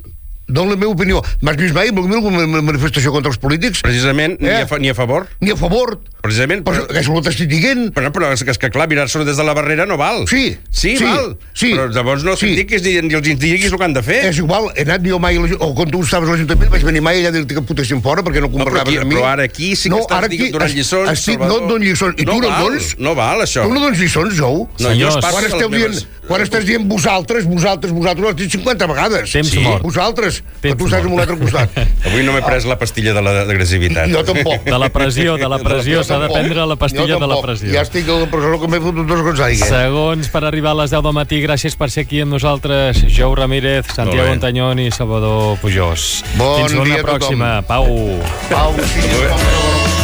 Dono la meva opinió. M'has vist mai alguna manifestació contra els polítics?
Precisament, ni, eh? a, ni a favor.
Ni a favor.
Precisament.
Però, però això ho t'estic dient.
Però, però és que, és que clar, mirar-se des de la barrera no val.
Sí.
Sí, sí val. Sí. Però llavors no sí. Critiquis ni, ni els diguis el que han de fer.
És igual, he anat jo mai, o quan tu estaves a l'Ajuntament, vaig venir mai allà a dir-te que putessin fora perquè no conversaves
no,
amb mi.
Però ara aquí sí que no, estàs aquí, donant lliçons,
estic, Salvador. No et dono lliçons. I
no
tu no
val,
dones?
No val, això.
Tu no dones lliçons, Jou?
No, jo es
quan esteu dient... Quan estàs dient vosaltres, vosaltres, vosaltres, ho has dit cinquanta vegades.
Temps sí. mort.
Vosaltres, però tu estàs a un altre costat.
Avui no m'he pres la pastilla de l'agressivitat.
Jo tampoc.
De la pressió, de la pressió, s'ha de prendre la pastilla de la pressió.
Ja estic a la presó que m'he fotut dos gots d'aigua.
Segons per arribar a les deu del matí, gràcies per ser aquí amb nosaltres, Jou Ramírez, Santiago Antanyón i Salvador Pujós.
Bon
Fins una
dia a
pròxima. Pau.
Pau, sí,